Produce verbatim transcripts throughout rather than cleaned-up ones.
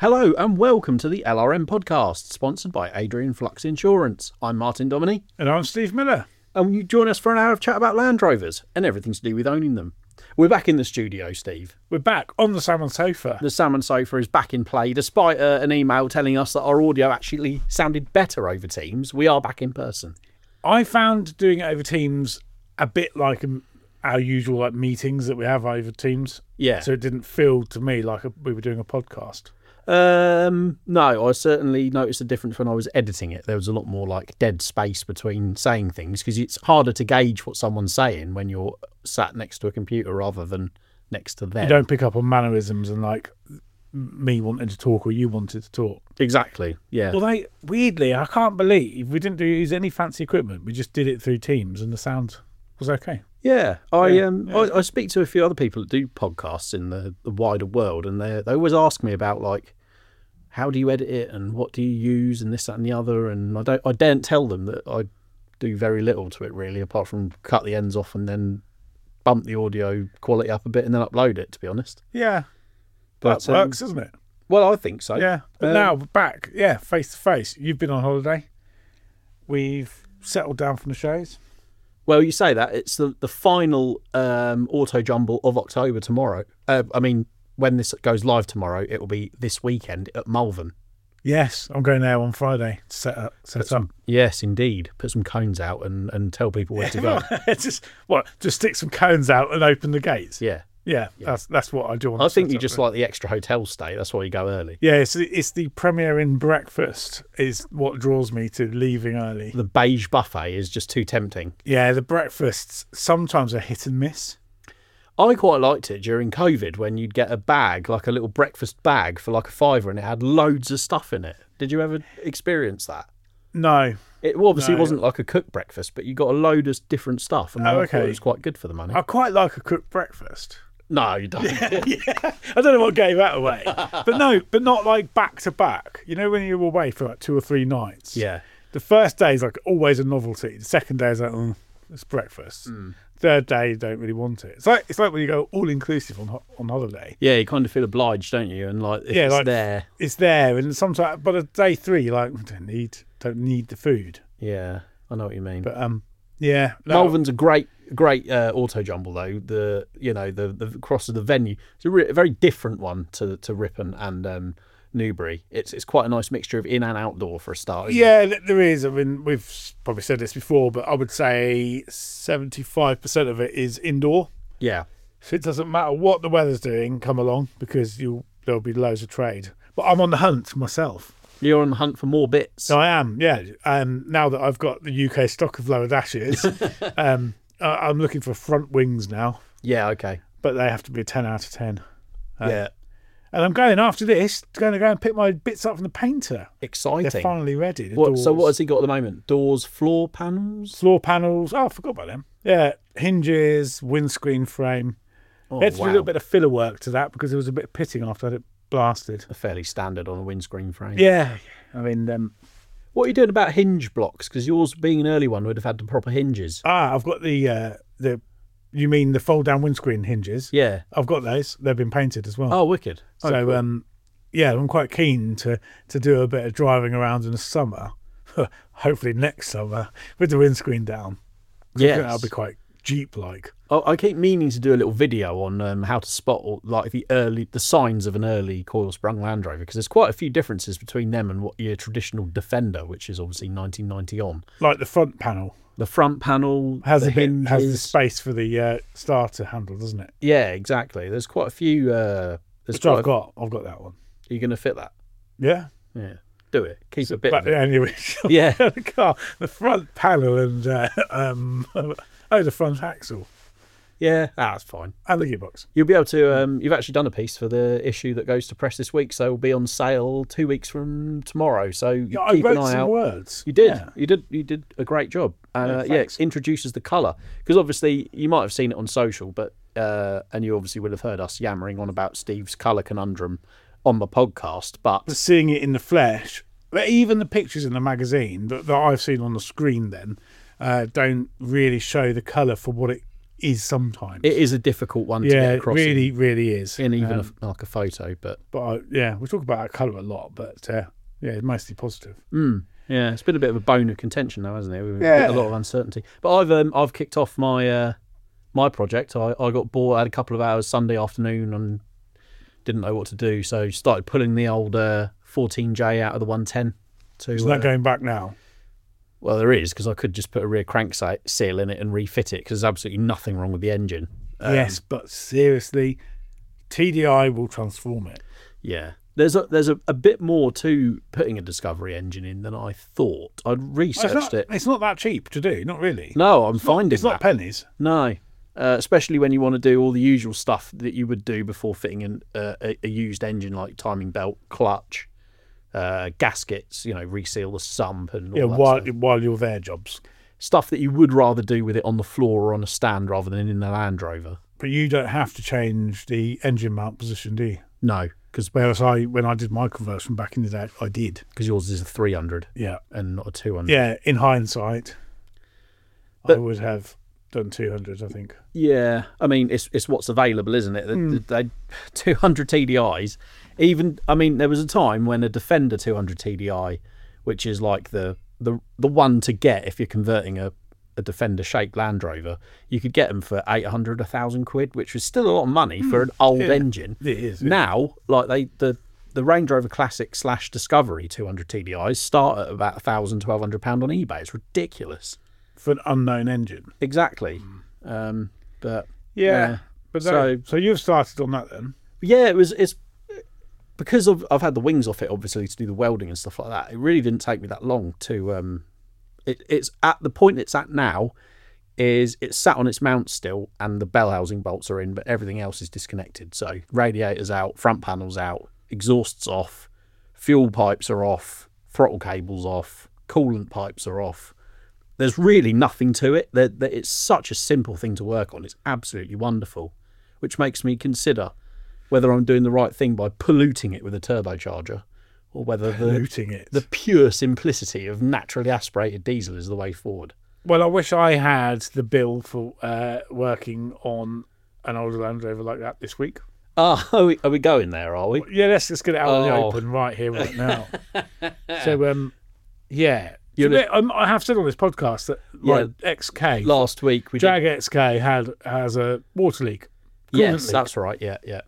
Hello and welcome to the L R M podcast, sponsored by Adrian Flux Insurance. I'm Martin Dominy. And I'm Steve Miller. And you join us for an hour of chat about Land Rovers and everything to do with owning them. We're back in the studio, Steve. We're back on the salmon sofa. The salmon sofa is back in play, despite uh, an email telling us that our audio actually sounded better over Teams. We are back in person. I found doing it over Teams a bit like um, our usual like meetings that we have over Teams. Yeah. So it didn't feel to me like a, we were doing a podcast. Um, no, I certainly noticed a difference when I was editing it. There was a lot more like dead space between saying things because it's harder to gauge what someone's saying when you're sat next to a computer rather than next to them. You don't pick up on mannerisms and like me wanting to talk or you wanted to talk. Exactly, yeah. Well, they weirdly, I can't believe we didn't do, use any fancy equipment. We just did it through Teams and the sound was okay. Yeah, I Yeah, um yeah. I, I speak to a few other people that do podcasts in the, the wider world, and they they always ask me about like how do you edit it and what do you use and this that and the other, and I don't I daren't tell them that I do very little to it really, apart from cut the ends off and then bump the audio quality up a bit and then upload it. To be honest, Yeah, but that works, doesn't it? Well, I think so. Yeah, but Um, now we're back. Yeah, face to face. You've been on holiday. We've settled down from the shows. Well, you say that it's the the final um, auto jumble of October tomorrow. Uh, I mean, when this goes live tomorrow, it will be this weekend at Malvern. Yes, I'm going there on Friday to set up. Set up. Yes, indeed. Put some cones out and, and tell people where to go. just what? Just stick some cones out and open the gates. Yeah. Yeah, that's that's what I do. On I the think you setup just there. like the extra hotel stay. That's why you go early. Yeah, it's it's the Premier Inn breakfast is what draws me to leaving early. The beige buffet is just too tempting. Yeah, the breakfasts sometimes are hit and miss. I quite liked it during COVID when you'd get a bag, like a little breakfast bag for like a fiver, and it had loads of stuff in it. Did you ever experience that? No. It well, obviously No. wasn't like a cooked breakfast, but you got a load of different stuff, and Oh, I thought okay. it was quite good for the money. I quite like a cooked breakfast. No, you don't. yeah, I don't know what gave that away, but no, but not like back to back. You know, when you're away for like two or three nights. Yeah. The first day is like always a novelty. The second day is like, oh, it's breakfast. Mm. Third day, you don't really want it. It's like it's like when you go all inclusive on ho- on holiday. Yeah, you kind of feel obliged, don't you? And like, if Yeah, it's like- there. It's there, and sometimes, but at day three, you're like, I don't need, don't need the food. Yeah, I know what you mean. But um, yeah, no, Malvern's a great, great uh, auto jumble though. The you know the the cross of the venue. It's a, re- a very different one to to Ripon and um, Newbury. It's it's quite a nice mixture of in and outdoor for a start. Isn't it? yeah, th- there is. I mean, we've probably said this before, but I would say seventy-five percent of it is indoor. Yeah. So it doesn't matter what the weather's doing, come along because you'll there'll be loads of trade. But I'm on the hunt myself. You're on the hunt for more bits. So I am, yeah. Um, now that I've got the U K stock of lower dashes, um, I- I'm looking for front wings now, Yeah. Okay. but they have to be a ten out of ten. Uh, yeah. And I'm going after this, going to go and pick my bits up from the painter. They're Exciting. finally ready. The What, so doors, what has he got at the moment? Doors, floor panels. floor panels. Oh, I forgot about them. Yeah, hinges, windscreen frame. Oh, I had to do wow. a little bit of filler work to that because there was a bit of pitting after I had it blasted. Fairly standard on a windscreen frame. Yeah, I mean, um, What are you doing about hinge blocks? Because yours, being an early one, would have had the proper hinges. ah, I've got the uh, the. You mean the fold down windscreen hinges? Yeah. I've got those. They've been painted as well. Oh, wicked. Oh, so cool. um, yeah, I'm quite keen to to do a bit of driving around in the summer. Hopefully next summer with the windscreen down. Yes. That'll be quite Jeep-like. Oh, I keep meaning to do a little video on um, how to spot all, like the early the signs of an early coil sprung Land Rover, because there's quite a few differences between them and what your traditional Defender, which is obviously nineteen ninety on. Like the front panel The front panel has the a bit, hinges. has the space for the uh, starter handle, doesn't it? Yeah, exactly. There's quite a few. Uh, there's Which quite I've a- got. I've got that one. Are you going to fit that? Yeah. Yeah, do it. Keep a bit But of it. anyway, Yeah. the car, the front panel, and uh, um, oh, the front axle Yeah, ah, that's fine. and the gearbox. You'll be able to. Um, you've actually done a piece for the issue that goes to press this week, so it'll be on sale two weeks from tomorrow. So you Yeah, I keep wrote an eye some out. words. You did. Yeah. You did. You did a great job. Uh, Yeah, yeah, it thanks. introduces the colour, because obviously you might have seen it on social, but uh, and you obviously would have heard us yammering on about Steve's colour conundrum on the podcast. But But seeing it in the flesh, but even the pictures in the magazine that, that I've seen on the screen then uh, don't really show the colour for what it is sometimes. It is a difficult one to yeah, get it across. really, in, really is. in even Um, a, like a photo, but but I, yeah, we talk about our colour a lot, but uh, yeah, it's mostly positive. mm, yeah, it's been a bit of a bone of contention now, hasn't it? With Yeah. a lot of uncertainty. But I've um, I've kicked off my uh, my project. I, I got bored. I had a couple of hours Sunday afternoon and didn't know what to do, so started pulling the old uh, fourteen J out of the one ten. To, Isn't that uh, going back now? Well, there is, because I could just put a rear crank si- seal in it and refit it, because there's absolutely nothing wrong with the engine. Um, Yes, but seriously, T D I will transform it. Yeah. There's a there's a, a bit more to putting a Discovery engine in than I thought. I'd It's researched not, it. it's not that cheap to do, not really. No, I'm It's not- finding It's not that. pennies. No. Uh, especially when you want to do all the usual stuff that you would do before fitting in uh, a, a used engine, like timing belt, clutch, uh, gaskets, you know, reseal the sump and all Yeah, that while, stuff. while you're there, jobs. Stuff that you would rather do with it on the floor or on a stand rather than in the Land Rover. But you don't have to change the engine mount position, do you? No, because Whereas I, when I did my conversion back in the day, I did. yours is a three hundred Yeah. and not a two hundred. Yeah, in hindsight, I But- would have done two hundred, I think. Yeah, I mean it's it's what's available, isn't it? The, Mm. the, they two hundred T D Is. Even I mean, there was a time when a Defender two hundred T D I, which is like the the the one to get if you're converting a, a Defender shaped Land Rover, you could get them for eight hundred, a thousand quid, which was still a lot of money for an old Yeah. engine. It is. yeah. Now, like they the the Range Rover Classic slash Discovery two hundred T D Is start at about a thousand, twelve hundred pound on eBay. It's ridiculous. For an unknown engine. Exactly. Um, but Yeah. Yeah. But So- so, so you've started on that then? yeah, it was. It's because I've I've had the wings off it, obviously, to do the welding and stuff like that. It really didn't take me that long to. Um, it, it's at the point it's at now, is it's sat on its mount still, and the bell housing bolts are in, but everything else is disconnected. So radiators out, front panels out, exhausts off, fuel pipes are off, throttle cables off, coolant pipes are off. There's really nothing to it. That it's such a simple thing to work on. It's absolutely wonderful, which makes me consider whether I'm doing the right thing by polluting it with a turbocharger, or whether the Polluting it. the pure simplicity of naturally aspirated diesel is the way forward. Well, I wish I had the bill for uh, working on an older Land Rover like that this week. Ah, are we, are we going there? Are we? Yeah, let's just get it out in the Oh. open right here, right now. So, um, yeah. You're So, um, I have said on this podcast that my X K, Last week we did. Jag X K, had has a water leak. Coolant Yes, leak. that's right. Yeah, yeah.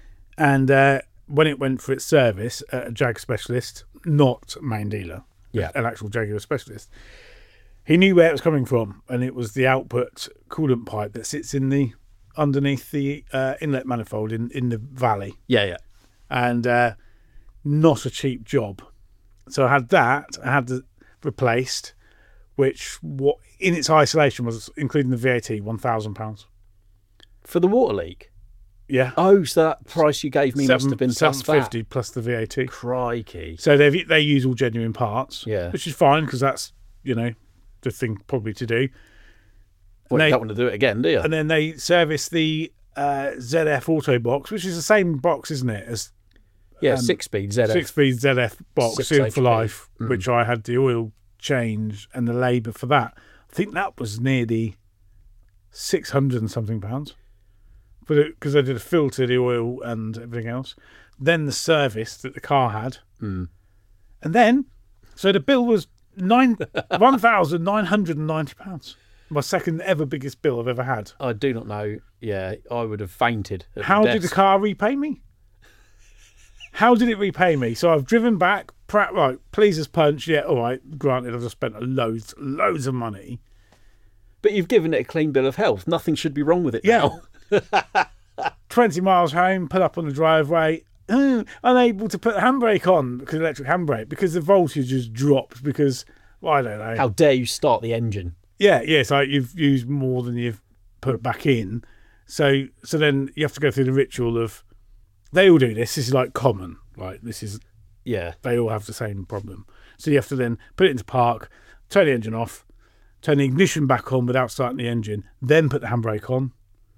And uh, when it went for its service at a Jag specialist, not main dealer, Yeah. an actual Jaguar specialist, he knew where it was coming from, and it was the output coolant pipe that sits in the underneath the uh, inlet manifold in, in the valley, Yeah, yeah. and uh, not a cheap job. So I had that, I had the replaced, which what in its isolation was, including the V A T, one thousand pounds. For the water leak. Yeah, Oh, so that price you gave me must have been plus seven fifty that. plus the V A T. Crikey. So they they use all genuine parts, Yeah. which is fine because that's, you know, the thing probably to do. Well, they- you don't want to do it again, do you? And then they service the uh, Z F Auto Box, which is the same box, isn't it, as yeah, um, six-speed Z F. six-speed Z F box Six in H P. for life, Mm. which I had the oil change and the labour for that. I think that was nearly six hundred and something pounds, but because I did a filter, the oil and everything else. Then the service that the car had, Mm. and then so the bill was nine one thousand nine hundred and ninety pounds. My second ever biggest bill I've ever had. I do not know. Yeah, I would have fainted. at How the did the desk. car repay me? How did it repay me? So I've driven back, pra- right, please as punch, yeah, all right, granted I've just spent loads, loads of money. But you've given it a clean bill of health. Nothing should be wrong with it Yeah. now. twenty miles home, pull up on the driveway, uh, unable to put the handbrake on, because electric handbrake, because the voltage has dropped, because, well, I don't know. How dare you start the engine? Yeah, yeah, so you've used more than you've put back in. So so then you have to go through the ritual of, they all do this, this is like common, right? This is, Yeah. they all have the same problem. So you have to then put it into park, turn the engine off, turn the ignition back on without starting the engine, then put the handbrake on,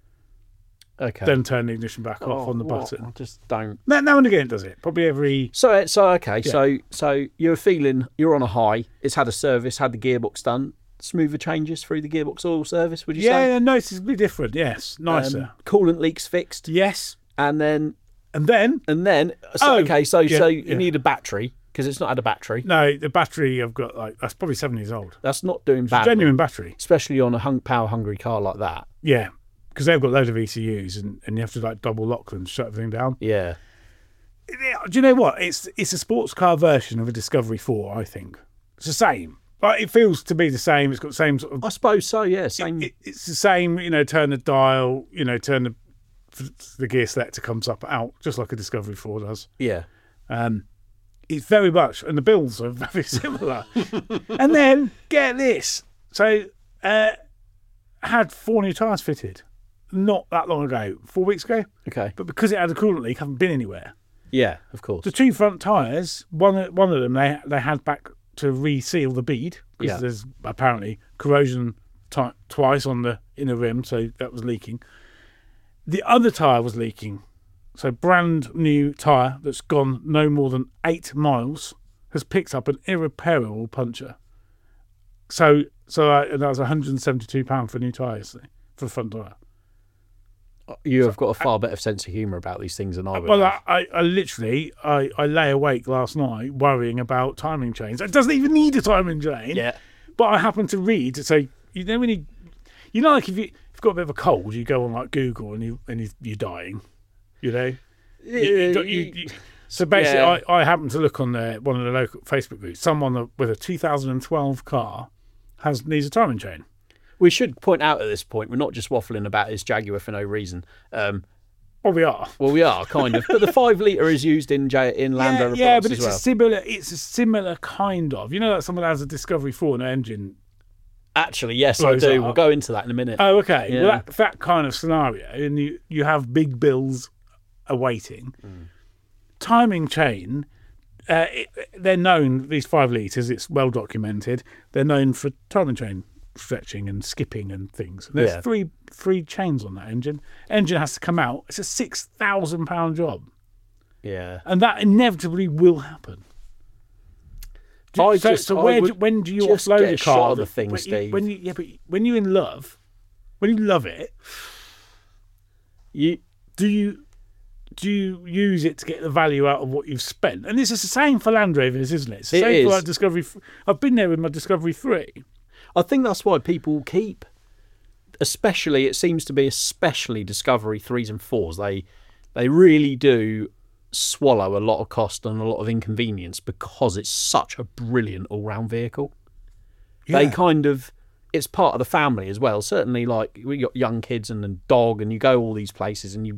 Okay. then turn the ignition back off Oh, on the what? button. I just don't. Now, now and again it does it. Probably every... So so okay. Yeah. So so you're feeling you're on a high. It's had a service, had the gearbox done. smoother changes through the gearbox oil service, would you Yeah, say? yeah, noticeably different. Yes, nicer. Um, coolant leaks fixed. Yes, And then, and then and then, so, Oh, okay, so yeah, so you yeah. need a battery, because it's not had a battery. no, the battery I've got like that's probably seven years old. That's not doing It's a badly, genuine battery. especially on a hung, power-hungry car like that. Yeah, because they've got loads of E C Us and, and you have to like double lock them, shut everything down. Yeah. Yeah, do you know what? It's it's a sports car version of a Discovery four. I think it's the same. Like, it feels to be the same. It's got the same sort of. I suppose so, yeah. Same. It, it's the same. You know, turn the dial. You know, turn the the gear selector comes up out just like a Discovery four does. yeah. Um, it's very much, and the bills are very similar. And then get this. So, uh, had four new tyres fitted, not that long ago, four weeks ago. Okay. But because it had a coolant leak, haven't been anywhere. Yeah, of course. The two front tyres, one one of them they they had back to reseal the bead because Yeah. there's apparently corrosion t- twice on the inner rim, so that was leaking. The other tyre was leaking, so brand new tyre that's gone no more than eight miles has picked up an irreparable puncture. So so I, and that was one hundred and seventy-two pounds for a new tyre yesterday, for the front tyre. You have got a far better sense of humour about these things than I would. Well, have. I, I, I literally, I, I lay awake last night worrying about timing chains. It doesn't even need a timing chain. Yeah. But I happened to read to say, you know, when you, you know, like if, you, if you've got a bit of a cold, you go on like Google and, you, and you, you're dying, you know? You- you don't- you- you- so basically, Yeah. I, I happened to look on the, one of the local Facebook groups. Someone with a two thousand twelve car has needs a timing chain. We should point out at this point, we're not just waffling about his Jaguar for no reason. Um, Well, we are. well, we are, kind of. But the five litre is used in J- in Land yeah, Rover yeah, products but as it's well. a similar. It's a similar kind of. You know, that someone has a Discovery four and an engine. Actually, yes, I blows do. up. We'll go into that in a minute. Oh, okay. Yeah. Well, that, that kind of scenario, and you you have big bills awaiting. Mm. Timing chain. Uh, it, they're known. These five litres. It's well documented. They're known for timing chain stretching and skipping and things. And there's Yeah. three three chains on that engine. Engine has to come out. It's a six thousand pound job, Yeah. and that inevitably will happen. I so, just- so I where would do, when do you just offload get a a shot car? of the that- thing, when you- Steve. When you, yeah, but when you're in love, when you love it, You, do you do you use it to get the value out of what you've spent? And this is the same for Land Rovers, isn't it? It's the It same is. for like Discovery. f- I've been there with my Discovery three. I think that's why people keep, especially, it seems to be especially Discovery threes and fours. They, they really do swallow a lot of cost and a lot of inconvenience because it's such a brilliant all-round vehicle. They kind of, it's part of the family as well. Certainly, like, we got young kids and a dog, and you go all these places and you,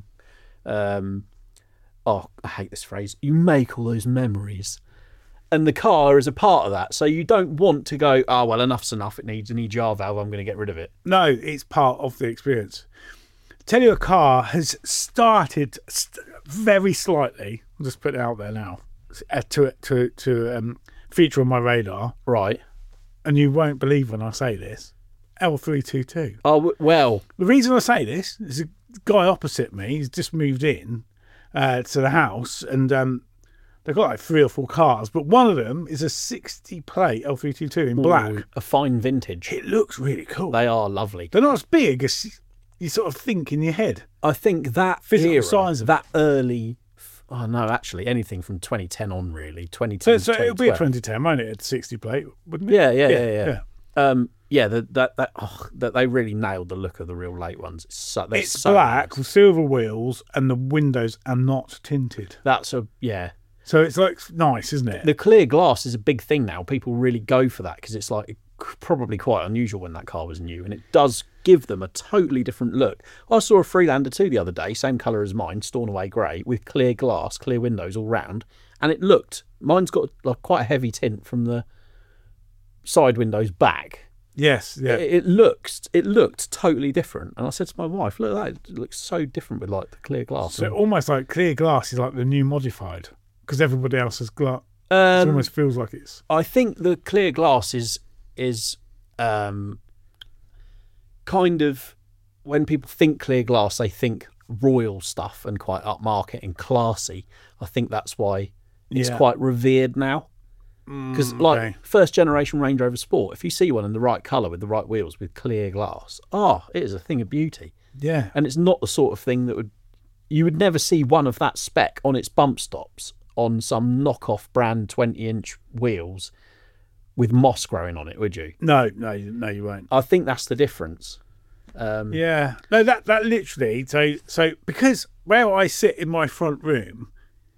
um, oh, I hate this phrase, you make all those memories. And the car is a part of that. So you don't want to go, oh, well, enough's enough. It needs an E G R valve. I'm going to get rid of it. No, it's part of the experience. Tell you, a car has started st- very slightly. I'll just put it out there now uh, to to to um, feature on my radar, Right. and you won't believe when I say this. L three twenty-two. Oh, w- well, The reason I say this is a guy opposite me. He's just moved in uh, to the house, and um, they've got like three or four cars, but one of them is a sixty plate L three twenty-two in black. ooh, a fine vintage. It looks really cool. They are lovely. They're not as big as you sort of think in your head. I think that Physical era, size of that early, oh no, actually anything from twenty ten on really, twenty So, ten. so it'll be a twenty twelve. twenty ten, won't it? At sixty plate, wouldn't it? Yeah, yeah, yeah, yeah. Um, yeah, the, that that oh, that they really nailed the look of the real late ones. It's so, they're It's so black nice. with silver wheels, and the windows are not tinted. That's a yeah. So it's like nice, isn't it? The clear glass is a big thing now. People really go for that because it's like probably quite unusual when that car was new, and it does give them a totally different look. I saw a Freelander two the other day, same colour as mine, Stornoway grey, with clear glass, clear windows all round, and it looked. Mine's got like quite a heavy tint from the side windows back. Yes, yeah. It, it looks it looked totally different, and I said to my wife, "Look at that! It looks so different with like the clear glass." So almost like clear glass is like the new modified because everybody else has glass. It um, almost feels like it's. I think the clear glass is is um, kind of when people think clear glass, they think royal stuff and quite upmarket and classy. I think that's why it's Yeah. quite revered now. Because Mm, like okay. first generation Range Rover Sport, if you see one in the right colour with the right wheels with clear glass, oh, it is a thing of beauty. Yeah. And it's not the sort of thing that would you would never see one of that spec on its bump stops on some knockoff brand twenty inch wheels with moss growing on it, would you? No, no, you- no, you won't. I think that's the difference. Um, Yeah. No, that that literally. So so because where I sit in my front room,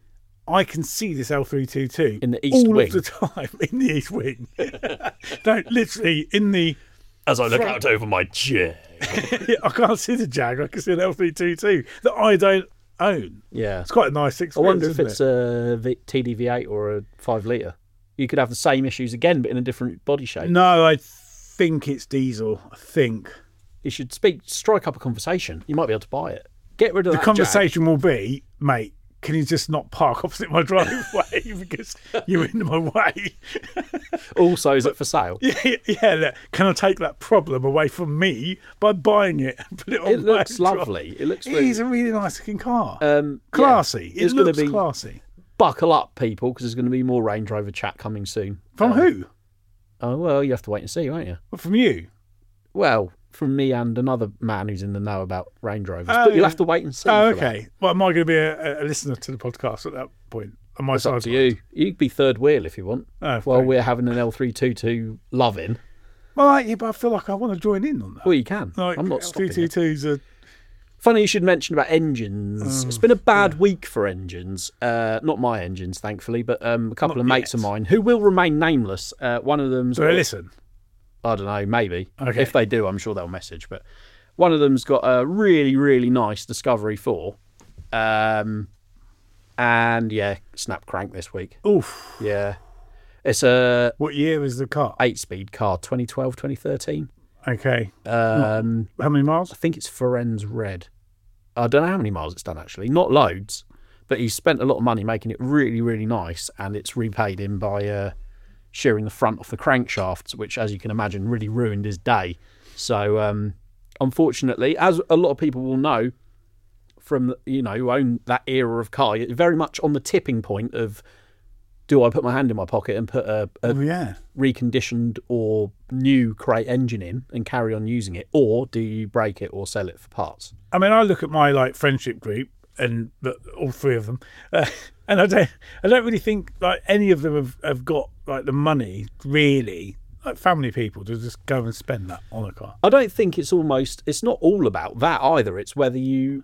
I can see this L three twenty-two In the east all wing. of the time in the east wing. No, literally in the. As I look Front- out over my chair. I can't see the Jag. I can see an L three twenty-two that I don't own. Yeah. It's quite a nice I experience. wonder if isn't it's it? a v- T D V eight or a five litre. You could have the same issues again, but in a different body shape. No, I think it's diesel. I think You should speak, strike up a conversation. You might be able to buy it. Get rid of the that conversation will be, mate. Can you just not park opposite my driveway because you're in my way? Jag. Also, is it for sale? Yeah, yeah. Look, can I take that problem away from me by buying it and put it on It my looks drive? lovely. It looks It really is a really nice looking car. um, yeah. Classy. It's It gonna looks be- classy. Buckle up, people, because there's going to be more Range Rover chat coming soon. From Um, who? Oh, well, you have to wait and see, won't you? Well, from you. Well, from me and another man who's in the know about Range Rovers. Oh, but you'll yeah. have to wait and see. Oh, for that. okay. Well, am I going to be a, a listener to the podcast at that point? Am I It's up to sidelined? you. You could be third wheel if you want. Oh, While okay. we're having an L three twenty-two loving. Well, like, yeah, but I feel like I want to join in on that. Well, you can. Like, I'm not L stopping three you. twenty-twos are. Funny you should mention about engines. Oh, it's been a bad week for engines. Uh, not my engines, thankfully, but um, a couple Not of mates yet. of mine who will remain nameless. Uh, one of them's Do they got- listen? I don't know, maybe. Okay. If they do, I'm sure they'll message. But one of them's got a really, really nice Discovery four. Um, and yeah, snap crank this week. Oof. Yeah. It's a What year is the car? eight speed car, twenty twelve, twenty thirteen. Okay. Um, How many miles? I think it's Ferenz Red. I don't know how many miles it's done actually. Not loads, but he's spent a lot of money making it really, really nice, and it's repaid him by uh, shearing the front off the crankshafts, which, as you can imagine, really ruined his day. So, um, unfortunately, as a lot of people will know from you know who own that era of car, you're very much on the tipping point of, do I put my hand in my pocket and put a, a Oh, yeah. reconditioned or new crate engine in and carry on using it, or do you break it or sell it for parts? I mean, I look at my like friendship group and the, all three of them, uh, and I don't, I don't really think like any of them have, have got like the money really, like family people, to just go and spend that on a car. I don't think it's almost, it's not all about that either. It's whether you,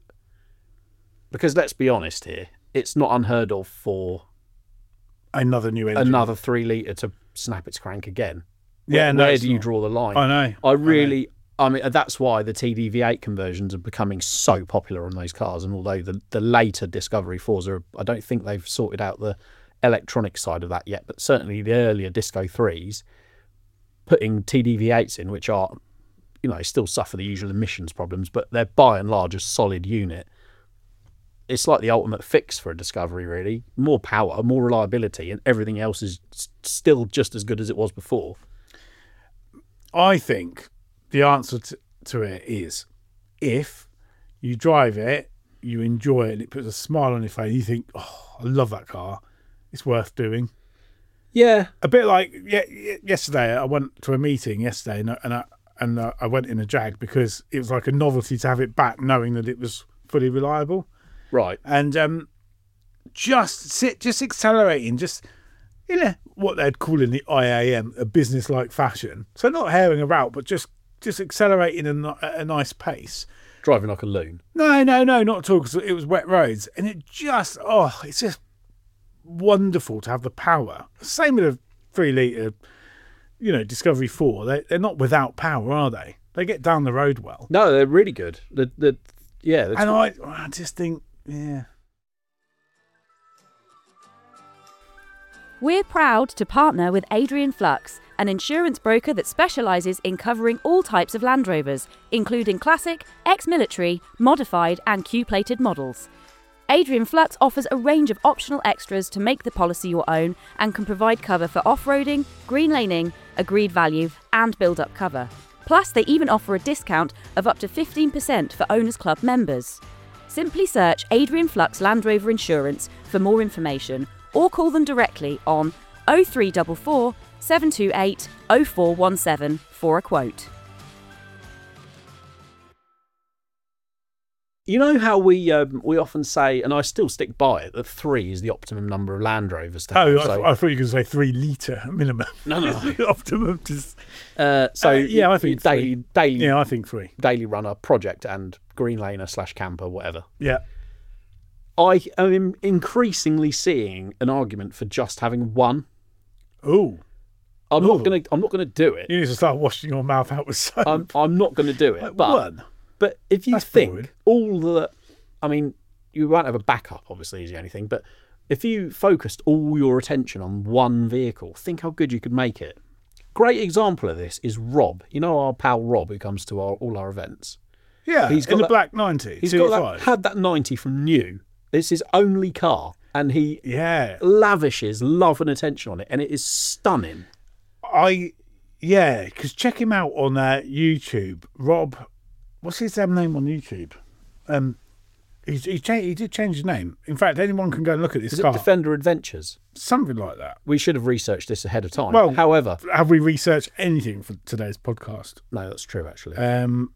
because let's be honest here, it's not unheard of for Another new engine. another three litre to snap its crank again. Yeah, Where, no, where it's do you not. draw the line? I know. I really, I, mean, that's why the T D V eight conversions are becoming so popular on those cars. And although the, the later Discovery fours are, I don't think they've sorted out the electronic side of that yet, but certainly the earlier Disco threes, putting T D V eights in, which are, you know, still suffer the usual emissions problems, but they're by and large a solid unit. It's like the ultimate fix for a Discovery, really. More power, more reliability, and everything else is s- still just as good as it was before. I think the answer to, to it is if you drive it, you enjoy it, and it puts a smile on your face, you think, oh, I love that car. It's worth doing. Yeah. A bit like yeah, yesterday, I went to a meeting yesterday, and I, and I, and I went in a Jag because it was like a novelty to have it back, knowing that it was fully reliable. Right. And um, just sit, just accelerating, just you know what they'd call in the I A M a business-like fashion. So not herring about, but just just accelerating a, ni- at a nice pace. Driving like a loon. No, no, no, not at all, because it was wet roads, and it just oh, it's just wonderful to have the power. Same with a three litre, you know, Discovery four. They they're not without power, are they? They get down the road well. No, they're really good. The the yeah. that's- And I I just think yeah. We're proud to partner with Adrian Flux, an insurance broker that specialises in covering all types of Land Rovers, including classic, ex-military, modified and Q-plated models. Adrian Flux offers a range of optional extras to make the policy your own and can provide cover for off-roading, green laning, agreed value and build-up cover. Plus, they even offer a discount of up to fifteen percent for Owners Club members. Simply search Adrian Flux Land Rover Insurance for more information or call them directly on oh three four four, seven two eight, oh four one seven for a quote. You know how we um, we often say, and I still stick by it, that three is the optimum number of Land Rovers to have. Oh, I, so, th- I thought you were going to say three litre minimum. No, no, no. Optimum. Just, uh, so uh, yeah, I think daily, three. daily, Yeah, I think three. daily runner, project, and green laner slash camper, whatever. Yeah. I am increasingly seeing an argument for just having one. Ooh. I'm Ooh. not gonna. I'm not gonna do it. You need to start washing your mouth out with soap. I'm. I'm not gonna do it. Like but one. but if you That's think boring. all the, I mean, you won't have a backup, obviously, is the only thing. But if you focused all your attention on one vehicle, think how good you could make it. Great example of this is Rob. You know our pal Rob, who comes to our, all our events. Yeah, He's got in the that- black ninety. He's two got oh that, five. had that ninety from new. It's his only car, and he Yeah. lavishes love and attention on it, and it is stunning. I, yeah, because check him out on uh, YouTube. Rob, what's his damn name on YouTube? Um, he's, he, cha- he did change his name. In fact, anyone can go and look at this Is it car. Defender Adventures? Something like that. We should have researched this ahead of time. Well- However, Have we researched anything for today's podcast? no, that's true actually. Um,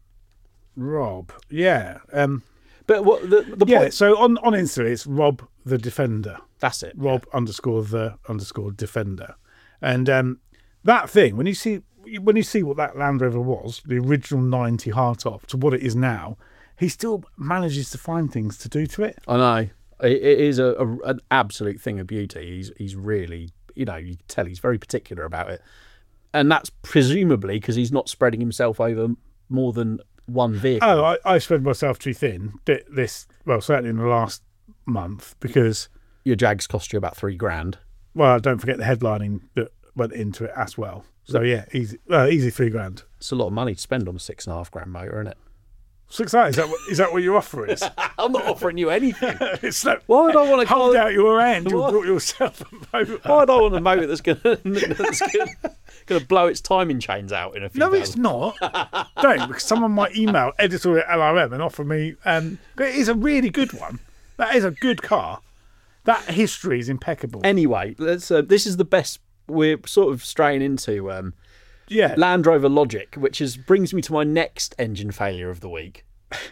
Rob, yeah. Um, but what the the yeah, point? so on, on Insta, it's Rob the Defender. That's it. Rob underscore the underscore Defender. And um, that thing, when you see when you see what that Land Rover was, the original ninety hardtop, to what it is now, he still manages to find things to do to it. I know it, it is a, a an absolute thing of beauty. He's he's really, you know, you can tell he's very particular about it, and that's presumably because he's not spreading himself over more than one vehicle. Oh, I, I spread myself too thin thi- this, well, certainly in the last month, because, Your Jags cost you about three grand. well, don't forget the headlining that went into it as well. So, yeah, easy, uh, easy three grand. It's a lot of money to spend on a six and a half grand motor, isn't it? Six that is that what, is that what your offer is? I'm not offering you anything. It's like, Why would I want to hold call? out your hand. You What? brought yourself a motor. Why would I want a motor that's going that's going to blow its timing chains out in a few No, days? it's not. Don't, because someone might email editor at L R M and offer me. Um, it is a really good one. That is a good car. That history is impeccable. Anyway, let's. Uh, this is the best. We're sort of straying into um, yeah, Land Rover logic, which is brings me to my next engine failure of the week.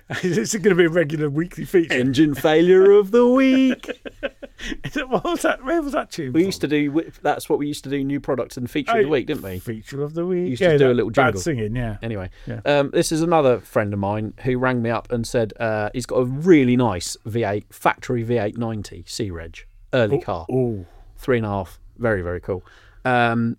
is it going to be a regular weekly feature? Engine failure of the week. Is it, what was that? Where was that tune? We used to do. That's what we used to do. New products and feature of the week, didn't we? Feature of the week. Used to do a little bad jingle. singing. Yeah. Anyway, Yeah. um, this is another friend of mine who rang me up and said uh, he's got a really nice V eight factory V eight ninety C-Reg early car, Oh, three and a half, very very cool. Um,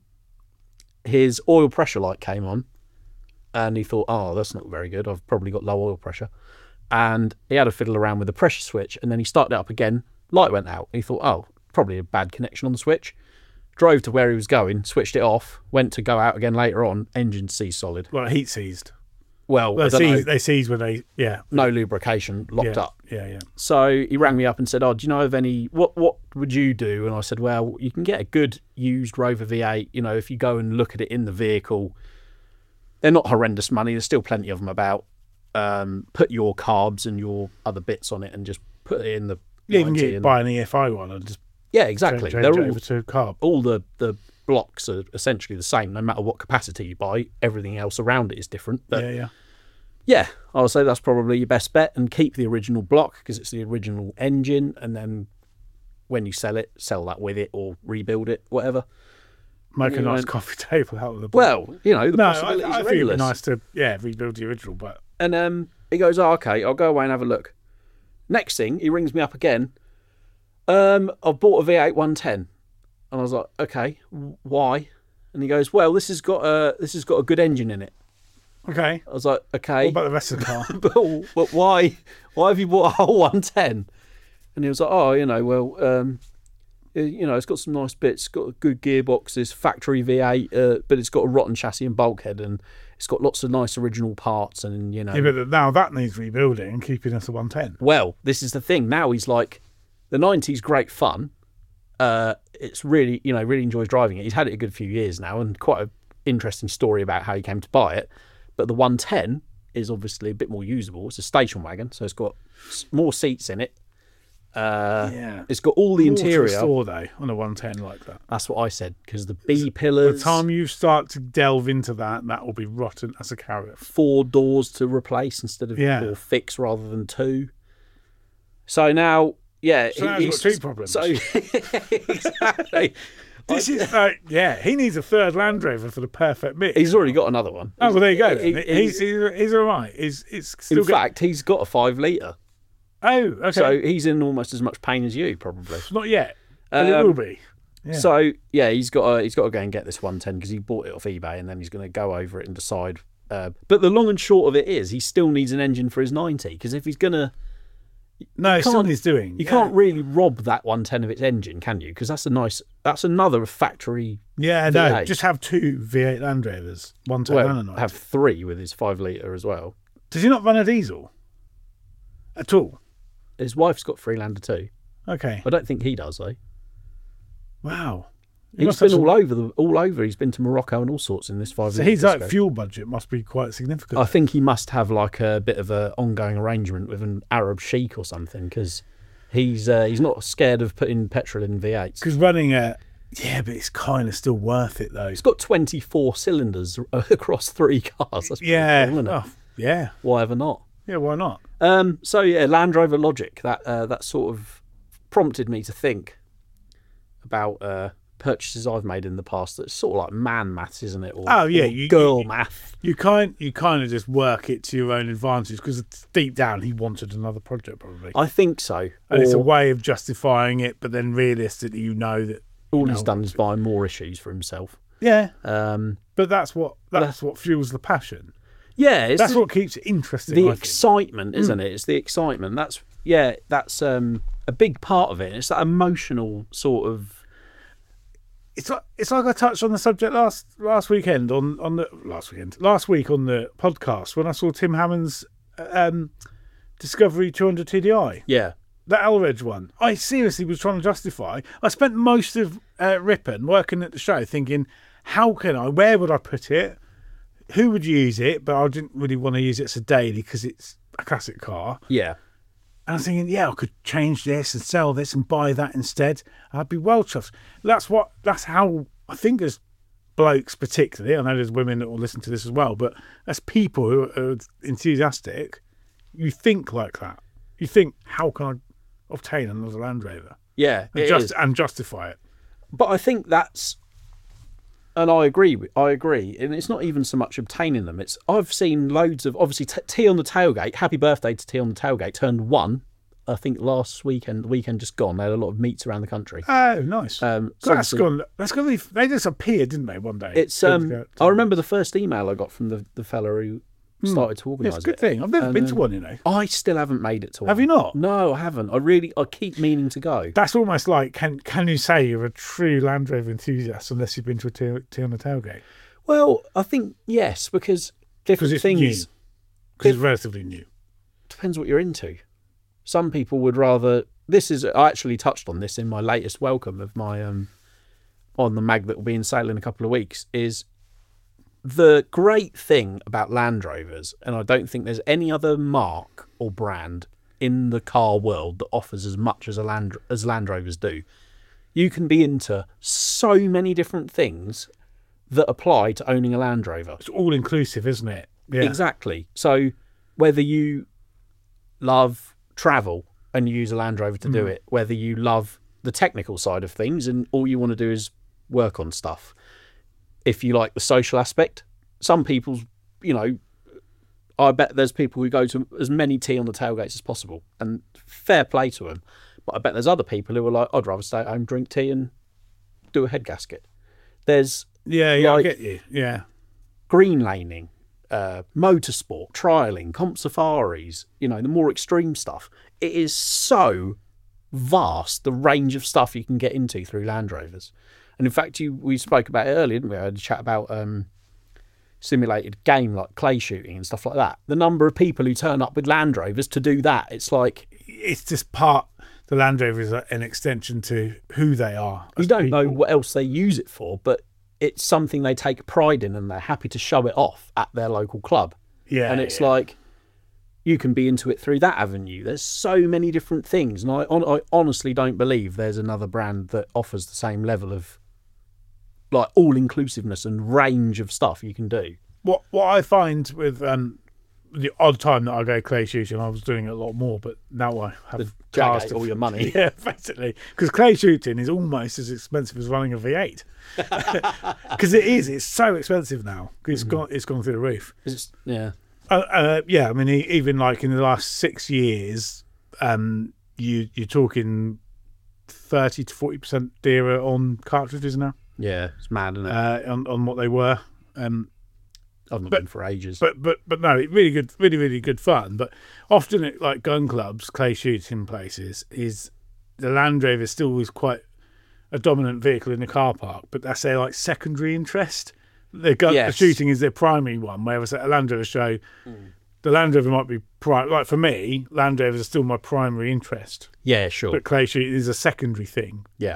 his oil pressure light came on, and he thought, "Oh, that's not very good. I've probably got low oil pressure." And he had a fiddle around with the pressure switch, and then he started it up again. Light went out. He thought, "Oh, probably a bad connection on the switch." Drove to where he was going, switched it off, went to go out again later on. Engine seized solid. well, heat seized. Well, Well, I they don't know, seize, they seize when they. Yeah. no lubrication, locked yeah, up. Yeah, yeah. So he rang me up and said, "Oh, do you know of any? What what would you do?" And I said, "Well, you can get a good used Rover V eight. You know, if you go and look at it in the vehicle, they're not horrendous money. There's still plenty of them about. Um, put your carbs and your other bits on it, and just put it in the You can ninety get and- buy an E F I one and just yeah, exactly. change, They're change it all over to carb. all the the blocks are essentially the same, no matter what capacity you buy. Everything else around it is different, but Yeah, yeah. yeah, I'll say that's probably your best bet, and keep the original block because it's the original engine, and then when you sell it, sell that with it or rebuild it, whatever. Make a You nice know, coffee table out of the. Well, you know, the no, I, possibilities I are think it'd be endless. nice to yeah rebuild the original, but And um, he goes, "Oh, okay, I'll go away and have a look." Next thing, he rings me up again. Um, I've bought a V eight one ten, and I was like, "Okay, w- why?" And he goes, "Well, this has got a this has got a good engine in it." okay. I was like, "Okay." What about the rest of the car? but, but why why have you bought a whole one ten? And he was like, "Oh, you know, well, um, uh, you know, it's got some nice bits, got good gearboxes, factory V eight, uh, but it's got a rotten chassis and bulkhead, and it's got lots of nice original parts, and you know." Yeah, but now that needs rebuilding and keeping us a one ten. Well, this is the thing. Now he's like, the ninety's great fun. Uh, it's really, you know, really enjoys driving it. He's had it a good few years now, and quite an interesting story about how he came to buy it. But the one ten is obviously a bit more usable. It's a station wagon, so it's got s- more seats in it. Uh, Yeah. It's got all the More to interior. restore, though, on a one ten like that. That's what I said, because the B By the pillars, time you start to delve into that, that will be rotten as a carrot. four doors to replace instead of Yeah. or fix rather than two. So now, yeah, So now he- he's got two problems. So exactly, This is like, yeah, he needs a third Land Rover for the perfect mix. he's already got another one. Oh, well, there you go. He- then. he- he's, he's, he's all right. He's, it's still In good. fact, he's got a five litre, Oh, okay. so he's in almost as much pain as you, probably. Not yet, but it Um, will be. Yeah. So yeah, he's got to, he's got to go and get this one ten because he bought it off eBay, and then he's going to go over it and decide. Uh, but the long and short of it is, he still needs an engine for his ninety, because if he's gonna, no, it's something can't- he's doing. you yeah. can't really rob that one ten of its engine, can you? Because that's a nice, that's another factory. Yeah, V no, eight. just have two V eight Land Rovers, one ten Well, and a ninety. have three with his five litre as well. Does he not run a diesel at all? His wife's got Freelander too. Okay. I don't think he does though. Wow. He He's must have been some- all over the all over. He's been to Morocco and all sorts in this five. So litre his like Disco. fuel budget must be quite significant. I think he must have like a bit of a ongoing arrangement with an Arab sheik or something, because he's uh, he's not scared of putting petrol in V eights. Because running a, yeah, but it's kind of still worth it though. It's got twenty-four cylinders across three cars. That's pretty Yeah. cool, isn't it? Oh, yeah. Why ever not? Yeah. Why not? Um, so yeah, Land Rover Logic. That uh, that sort of prompted me to think about uh, purchases I've made in the past. That's sort of like man maths, isn't it? Or, Oh, yeah, or you- girl you- math. You kind you kind of just work it to your own advantage because deep down he wanted another project probably, I think so. and it's a Or way of justifying it. But then realistically, you know that all you he's know, done is buy more issues for himself. Yeah, Um, but that's what that's what fuels the passion. yeah, it's That's the, what keeps it interesting. the I think. excitement, isn't Mm. it? It's the excitement. That's yeah, that's um, a big part of it. It's that emotional sort of. It's like it's like I touched on the subject last last weekend on on the last weekend last week on the podcast when I saw Tim Hammond's um, Discovery two hundred T D I, Yeah, the Elridge one. I seriously was trying to justify. I spent most of uh, Ripon working at the show thinking, how can I? Where would I put it? Who would use it? But I didn't really want to use it as a daily because it's a classic car. yeah. And I was thinking, yeah, I could change this and sell this and buy that instead. I'd be well chuffed. That's what. That's how I think as blokes, particularly. I know there's women that will listen to this as well, but as people who are enthusiastic, you think like that. You think, how can I obtain another Land Rover Yeah, and, it just, is. and justify it? But I think that's, and I agree. with- I agree, and it's not even so much obtaining them. It's I've seen loads of obviously t- Tea on the Tailgate. Happy birthday to Tea on the Tailgate. Turned one, I think last weekend. The weekend just gone. They had a lot of meets around the country. Oh, nice. Um, so that's obviously- gone. That's gone. really- They just appeared, didn't they? One day. It's um. I remember the first email I got from the the fella who started to Yeah, organise it's a good it. thing. I've never And, been to um, one. You know. I still haven't made it to one. Have you not? No, I haven't. I really, I keep meaning to go. That's almost like can can you say you're a true Land Rover enthusiast unless you've been to a tea, tea on the tailgate? Well, I think yes, because Because different it's things new. Because it's relatively new. depends what you're into. Some people would rather. This is I actually touched on this in my latest welcome of my um on the mag that will be in sale in a couple of weeks. Is the great thing about Land Rovers, and I don't think there's any other mark or brand in the car world that offers as much as a Land as Land Rovers do. You can be into so many different things that apply to owning a Land Rover. It's all inclusive, isn't it? Yeah. Exactly. So whether you love travel and you use a Land Rover to do it, whether you love the technical side of things and all you want to do is work on stuff, if you like the social aspect, some people's, you know, I bet there's people who go to as many tea on the tailgates as possible, and fair play to them. But I bet there's other people who are like, I'd rather stay at home, drink tea, and do a head gasket. There's Yeah, yeah, Like- I get you. Yeah. green laning, uh, motorsport, trialing, comp safaris, you know, the more extreme stuff. It is so vast, the range of stuff you can get into through Land Rovers. And in fact, you we spoke about it earlier, didn't we? I had a chat about um, simulated game like clay shooting and stuff like that. The number of people who turn up with Land Rovers to do that, it's like, It's just part, the Land Rover is an extension to who they are. you as don't know people. what else they use it for, but it's something they take pride in and they're happy to show it off at their local club. Yeah. and it's yeah. like, you can be into it through that avenue. There's so many different things, and I, I honestly don't believe there's another brand that offers the same level of like all inclusiveness and range of stuff you can do. What what I find with um, the odd time that I go clay shooting, I was doing it a lot more, but now I have The cars jag to- all your money. Yeah, basically, because clay shooting is almost as expensive as running a V eight. Because it is, it's so expensive now. 'Cause it's gone, it's gone through the roof. It's, yeah, Uh, uh, yeah, I mean, e- even like in the last six years, um, you you're talking thirty to forty percent dearer on cartridges now, yeah, it's mad, isn't it? uh, on on what they were. Um, I've not but- been for ages. But but but no, it really good, really really good fun. But often at like gun clubs, clay shooting places, is the Land Rover still is quite a dominant vehicle in the car park, but that's their like secondary interest. The gun Yes. the shooting is their primary one. Whereas at a Land Rover show, the Land Rover might be pri- like for me, Land Rovers are still my primary interest, yeah, sure. but clay shooting is a secondary thing. Yeah,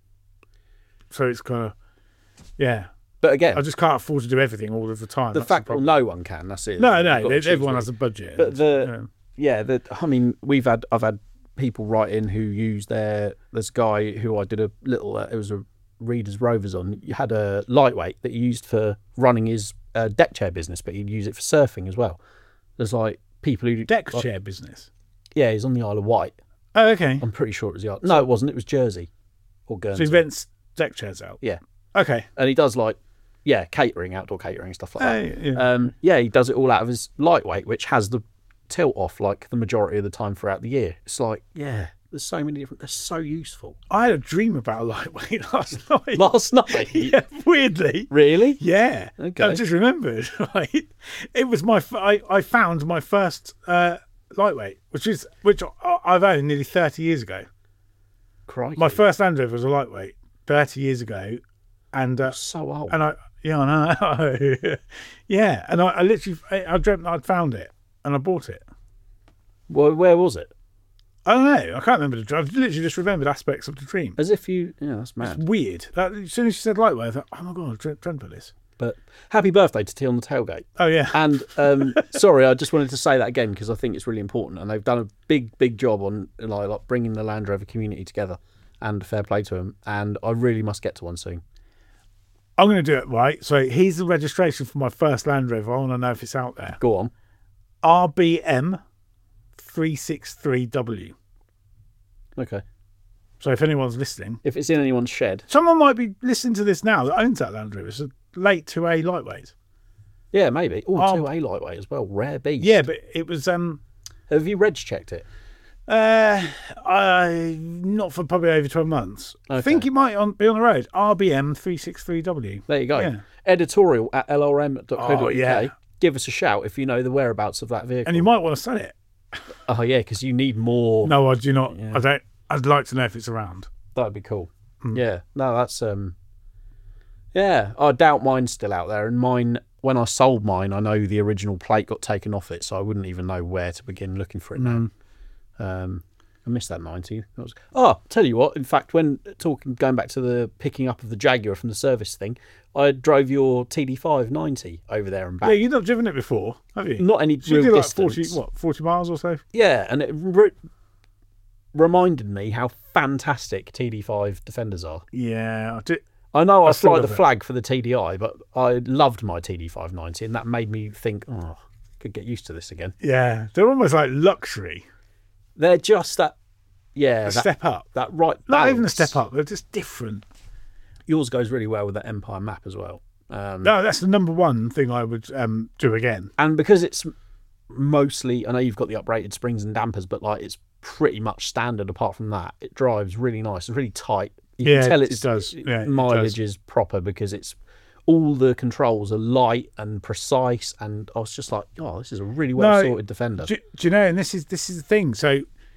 So it's kind of yeah. but again, I just can't afford to do everything all of the time. the That's fact that problem. no one can. That's it. no, You've no, got to choose everyone what- has a budget. But the Yeah. yeah, the I mean, we've had I've had people write in who use their this guy who I did a little uh, it was a Readers Rovers on. You had a lightweight that he used for running his uh, deck chair business, but he'd use it for surfing as well. There's like people who deck like, chair business. Yeah, he's on the Isle of Wight. Oh, okay. I'm pretty sure it was the Isle. No, it wasn't. It was Jersey or So Guernsey. he rents deck chairs out. Yeah, Okay. and he does like yeah catering, outdoor catering stuff like that. Uh, yeah. Um, yeah, he does it all out of his lightweight, which has the tilt off like the majority of the time throughout the year. It's like, yeah, there's so many different. They're so useful. I had a dream about a lightweight last night. Last night, yeah, weirdly. really? Yeah. Okay. I just remembered. Right. It was my. f- I, I found my first uh, lightweight, which is which I- I've owned nearly thirty years ago. Crikey. My first Land Rover was a lightweight thirty years ago, and uh, so old. and I yeah I know yeah, and I, I literally I, I dreamt that I'd found it and I bought it. Well, where was it? I don't know. I can't remember the dream. I've literally just remembered aspects of the dream. As if you, yeah, that's It's mad. weird. That, as soon as you said lightweight, I thought, oh my god, I dreamt dreamt about this. But happy birthday to Tea on the Tailgate. Oh yeah. And um, sorry, I just wanted to say that again because I think it's really important, and they've done a big, big job on like, like bringing the Land Rover community together. And fair play to them. And I really must get to one soon. I'm going to do it right. So here's the registration for my first Land Rover. I want to know if it's out there. Go on. R B M three sixty-three W. Okay. So if anyone's listening, If it's in anyone's shed, someone might be listening to this now that owns that Land Rover. It's a late to a lightweight. yeah, maybe. Oh, Um, two A lightweight as well. Rare beast. Yeah, but it was um Have you reg checked it? uh I not for probably over twelve months. I Okay. think it might on, be on the road. R B M three sixty-three W. There you go. Yeah. Editorial at l r m dot co dot u k. Oh, yeah. Give us a shout if you know the whereabouts of that vehicle. And you might want to sell it. Oh yeah, because you need more. No, I do not. Yeah. I don't. I'd like to know if it's around. That'd be cool. Hmm. Yeah. No, that's um. Yeah, I doubt mine's still out there, and mine. When I sold mine, I know the original plate got taken off it, so I wouldn't even know where to begin looking for it now. Um, I missed that ninety. That was, oh, tell you what. In fact, when talking, going back to the picking up of the Jaguar from the service thing, I drove your T D five ninety over there and back. Yeah, you've not driven it before, have you? Not any So you real did like distance. forty, what, forty miles or so? Yeah, and it re- reminded me how fantastic T D five Defenders are. Yeah, I did. I know I, I still fly the love it. flag for the T D I, but I loved my T D five ninety, and that made me think, oh, I could get used to this again. Yeah, they're almost like luxury. They're just that, yeah, A that, step up. that right Not even a balance. step up. They're just different. Yours goes really well with that Empire map as well. Um, No, that's the number one thing I would um, do again. And because it's mostly, I know you've got the uprated springs and dampers, but like it's pretty much standard apart from that. It drives really nice. It's really tight. You Yeah, can tell it it's, does. Yeah, it mileage does. is proper because it's all the controls are light and precise. And I was just like, oh, this is a really well No, sorted Defender. Do, do you know? And this is this is the thing. So,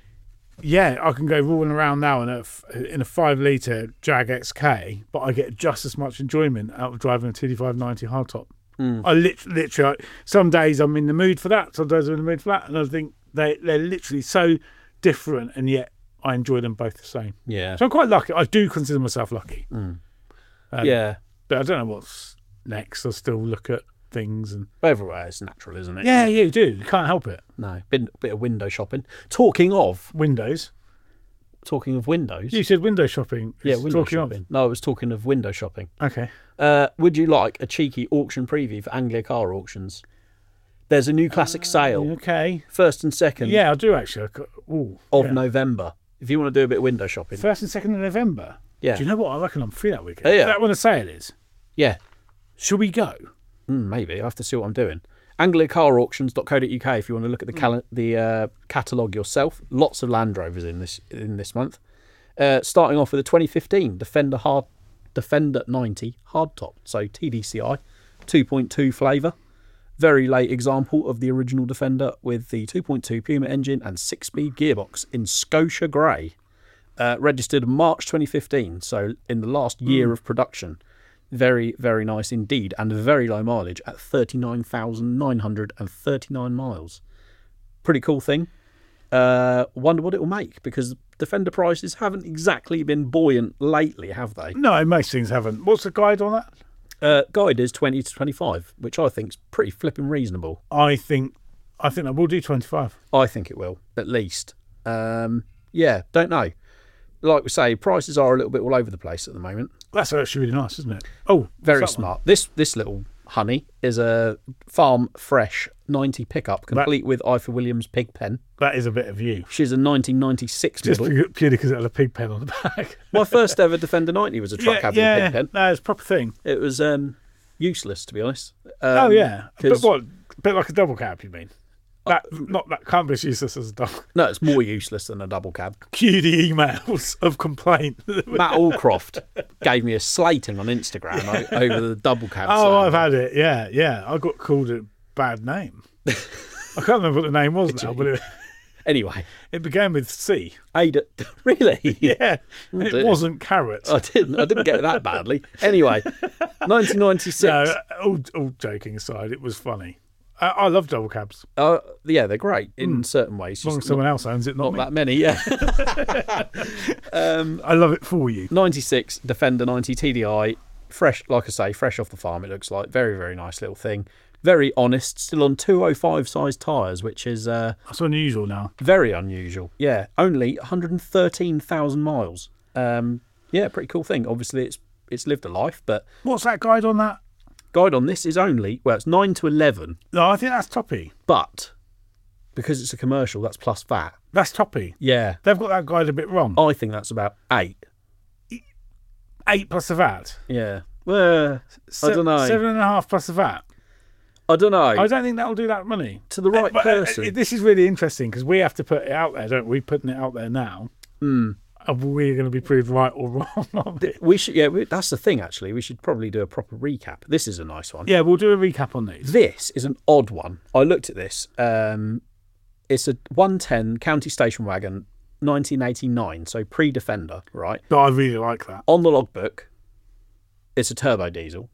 yeah, I can go rolling around now in a f- in a five liter Jag X K, but I get just as much enjoyment out of driving a T D five ninety hardtop. Mm. I lit- literally, some days I'm in the mood for that, some days I'm in the mood for that, and I think they they're literally so different, and yet I enjoy them both the same. Yeah. So I'm quite lucky. I do consider myself lucky. Mm. Um, yeah. But I don't know what's next. I still look at things and Everywhere it's natural, isn't it? yeah, yeah, you do. You can't help it. no. Been a bit of window shopping. Talking of, Windows. talking of windows. You said window shopping. yeah, It's window talking of- shopping. No, I was talking of window shopping. Okay. Uh, would you like a cheeky auction preview for Anglia Car Auctions? There's a new classic sale, Okay. first and second Yeah, I do actually. I got- Ooh, of yeah. November. If you want to do a bit of window shopping. First and second of November. Yeah. Do you know what? I reckon I'm free that weekend. Oh, yeah. Is that when the sale is? Yeah, Should we go? mm, maybe. I have to see what I'm doing. anglia car auctions dot co dot U K if you want to look at the cal- the uh, catalogue yourself. Lots of Land Rovers in this in this month. Uh, starting off with a twenty fifteen Defender hard Defender ninety hardtop, so T D C I, two point two flavour. Very late example of the original Defender with the two point two Puma engine and six-speed gearbox in Scotia Grey. Uh, registered March twenty fifteen, so in the last year of production. Very, very nice indeed, and very low mileage at thirty-nine thousand nine hundred thirty-nine miles. Pretty cool thing. Uh, wonder what it will make, because Defender prices haven't exactly been buoyant lately, have they? No, most things haven't. What's the guide on that? Uh, guide is twenty to twenty-five, which I think is pretty flipping reasonable. I think I think I will do twenty-five. I think it will, at least. Um, yeah, don't know. Like we say, prices are a little bit all over the place at the moment. That's actually really nice, isn't it? Oh, what's Very that one? smart. This this little honey is a Farm Fresh ninety pickup, complete with Ifor Williams pig pen. That is a bit of you. She's a nineteen ninety-six Just model. purely because it had a pig pen on the back. My first ever Defender ninety was a truck yeah, having yeah. a pig pen. No, it's a proper thing. It was um, useless, to be honest. Um, oh yeah, but 'cause- what? A bit like a double cab, you mean? That not that can't be as useless as a double. No, it's more useless than a double cab. Cue the emails of complaint. Matt Allcroft gave me a slating on Instagram o- over the double cab. Oh, slang. I've had it. Yeah, yeah. I got called a bad name. I can't remember what the name was now, but it, Anyway, it began with C. Ada, really? Yeah, and Oh, it dear. wasn't carrot. I didn't. I didn't get it that badly. Anyway, nineteen ninety-six. No, all, all joking aside, it was funny. I, I love double cabs. Uh, yeah, they're great in certain ways. As long just as someone else owns it, not, not me. that many. Yeah. um, I love it for you. ninety-six Defender ninety T D I, fresh, like I say, fresh off the farm. It looks like very, very nice little thing. Very honest. Still on two oh five size tyres, which is uh, That's unusual now. very unusual. Yeah, only one hundred thirteen thousand miles. Um, yeah, pretty cool thing. Obviously, it's it's lived a life, but What's that guide on that? guide on this is only well, it's nine to eleven, No, I think that's toppy. but because it's a commercial, that's plus V A T. That's toppy. Yeah, They've got that guide a bit wrong. I think that's about eight. Eight plus the V A T. Yeah. Well, I don't know. Seven and a half plus the V A T. I don't know. I don't think that'll do that money. To the right But, uh, person. this is really interesting because we have to put it out there, don't we? Putting it out there now. Mm. Are we going to be proved right or wrong on it? We should. Yeah, we, that's the thing. Actually, we should probably do a proper recap. This is a nice one. Yeah, we'll do a recap on these. This is an odd one. I looked at this. Um, it's a one ten County Station Wagon, nineteen eighty-nine, so pre-Defender, right? But I really like that. On the logbook, it's a turbo diesel.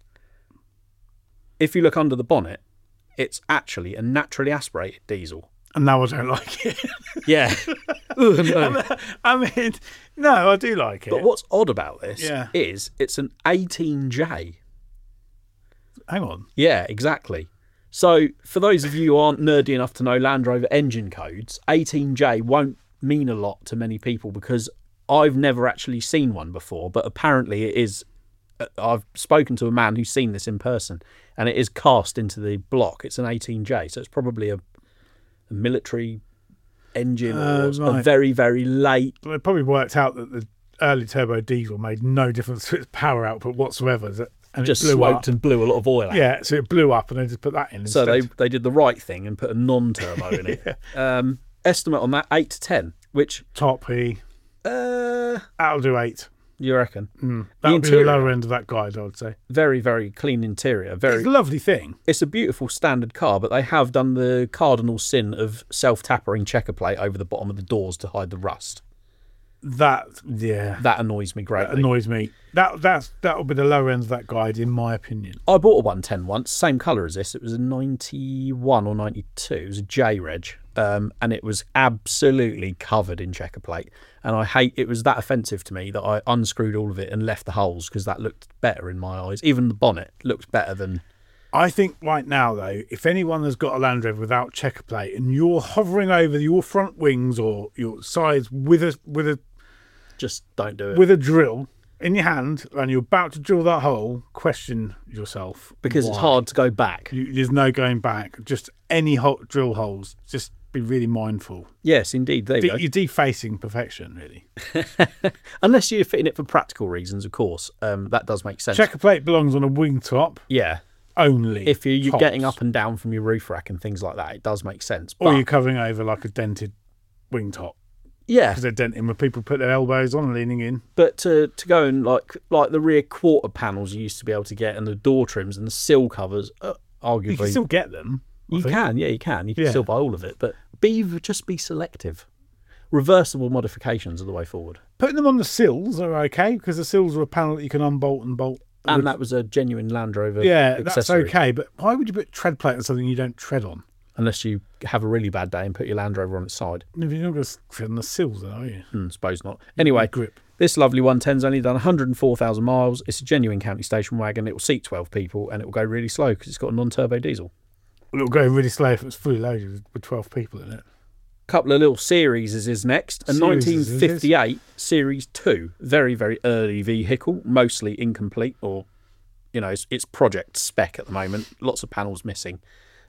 If you look under the bonnet, it's actually a naturally aspirated diesel. And now I don't like it. Yeah. Ugh, no. I mean, no, I do like it. But what's odd about this Yeah. is it's an eighteen J. Hang on. Yeah, exactly. So for those of you who aren't nerdy enough to know Land Rover engine codes, eighteen J won't mean a lot to many people because I've never actually seen one before, but apparently it is. I've spoken to a man who's seen this in person, and it is cast into the block. It's an eighteen J, so it's probably a, a military engine or Uh, a right. very, very late. But it probably worked out that the early turbo diesel made no difference to its power output whatsoever. that- And Just it blew smoked up. and blew a lot of oil out. Yeah, so it blew up and they just put that in So instead. they they did the right thing and put a non-turbo in it. Um, estimate on that eight to ten, which Top E. uh, That'll do eight. you reckon? Mm. That'll be interior. the lower end of that guide, I would say. Very very clean interior. Very. It's a lovely thing. It's a beautiful standard car, but they have done the cardinal sin of self-tappering checker plate over the bottom of the doors to hide the rust. That, yeah, That annoys me that greatly. annoys me. That that's That'll be the lower end of that guide, in my opinion. I bought a one ten once, same colour as this. It was a ninety-one or ninety-two. It was a J-Reg, um, and it was absolutely covered in checker plate. And I hate it was that offensive to me that I unscrewed all of it and left the holes because that looked better in my eyes. Even the bonnet looked better than I think right now, though, if anyone has got a Land Rover without checker plate and you're hovering over your front wings or your sides with a with a Just don't do it. with a drill in your hand and you're about to drill that hole, question yourself. because it's why. hard to go back. You, there's no going back. Just any hot drill holes. Just be really mindful. Yes, indeed. There you De- go. you're defacing perfection, really. Unless you're fitting it for practical reasons, of course. Um, that does make sense. Checker plate belongs on a wing top Yeah. only. If you're, you're tops. getting up and down from your roof rack and things like that, it does make sense. Or But, you're covering over like a dented wing top. yeah, Because they're denting where people put their elbows on, leaning in. but to to go and like like the rear quarter panels you used to be able to get, and the door trims and the sill covers, uh, arguably You can still get them. I you think. can, yeah, you can. You can Yeah. still buy all of it, but be just be selective. Reversible modifications are the way forward. Putting them on the sills are okay because the sills are a panel that you can unbolt and bolt. And with- that was a genuine Land Rover yeah, that's accessory. okay. But why would you put tread plate on something you don't tread on? Unless you have a really bad day and put your Land Rover on its side. If you're not going to tread on the sills, then are you? Hmm, suppose not. Anyway, grip. this lovely one ten's only done one hundred four thousand miles. It's a genuine county station wagon. It will seat twelve people and it will go really slow because it's got a non-turbo diesel. It'll go really slow if it's fully loaded with- with twelve people in it. Couple of little series is next. A Series nineteen is- fifty-eight Series two. Very, very early vehicle. Mostly incomplete or, you know, it's, it's project spec at the moment. Lots of panels missing.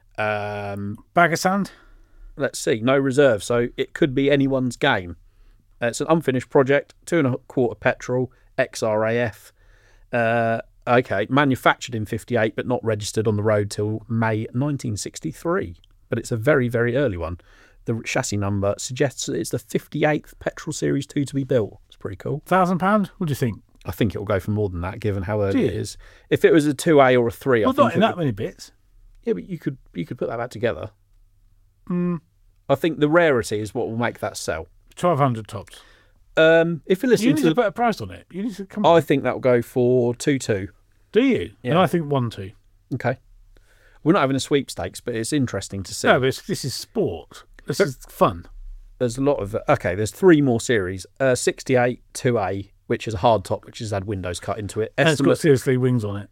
Um, Bag of sand? let's see. No reserve. So it could be anyone's game. Uh, it's an unfinished project. Two and a quarter petrol. X R A F. Uh, okay. Manufactured in fifty-eight but not registered on the road till May nineteen sixty-three. But it's a very, very early one. The chassis number suggests that it's the fifty-eighth petrol Series two to be built. It's pretty cool. Thousand pound? What do you think? I think it'll go for more than that, given how Do early you? it is. If it was a two A or a three, Well, I think not in it that would- many bits. yeah, but you could you could put that back together. Mm, I think the rarity is what will make that sell. twelve hundred tops. Um, if you're You listening need to, to put a price on it. You need to come. I think that will go for two two. Do you? Yeah. And I think one two. Okay. We're not having a sweepstakes, but it's interesting to see. No, but it's, this is sport. This is fun. There's a lot of okay. There's three more series. Uh, sixty-eight two A, which is a hard top, which has had windows cut into it. And it's got Estimate. seriously wings on it.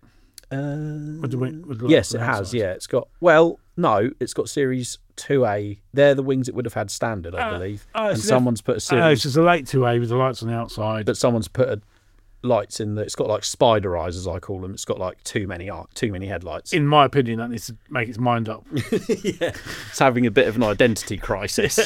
Uh, With the wing, with the yes, the it has. outside. Yeah, it's got. Well, no, it's got Series two A. They're the wings it would have had standard, I Uh, believe. oh, and it's someone's put a Oh, series, it's just a late two A with the lights on the outside. but someone's put a lights in the. It's got like spider eyes, as I call them. It's got like too many eye- too many headlights. In my opinion, that needs to make its mind up. Yeah, it's having a bit of an identity crisis.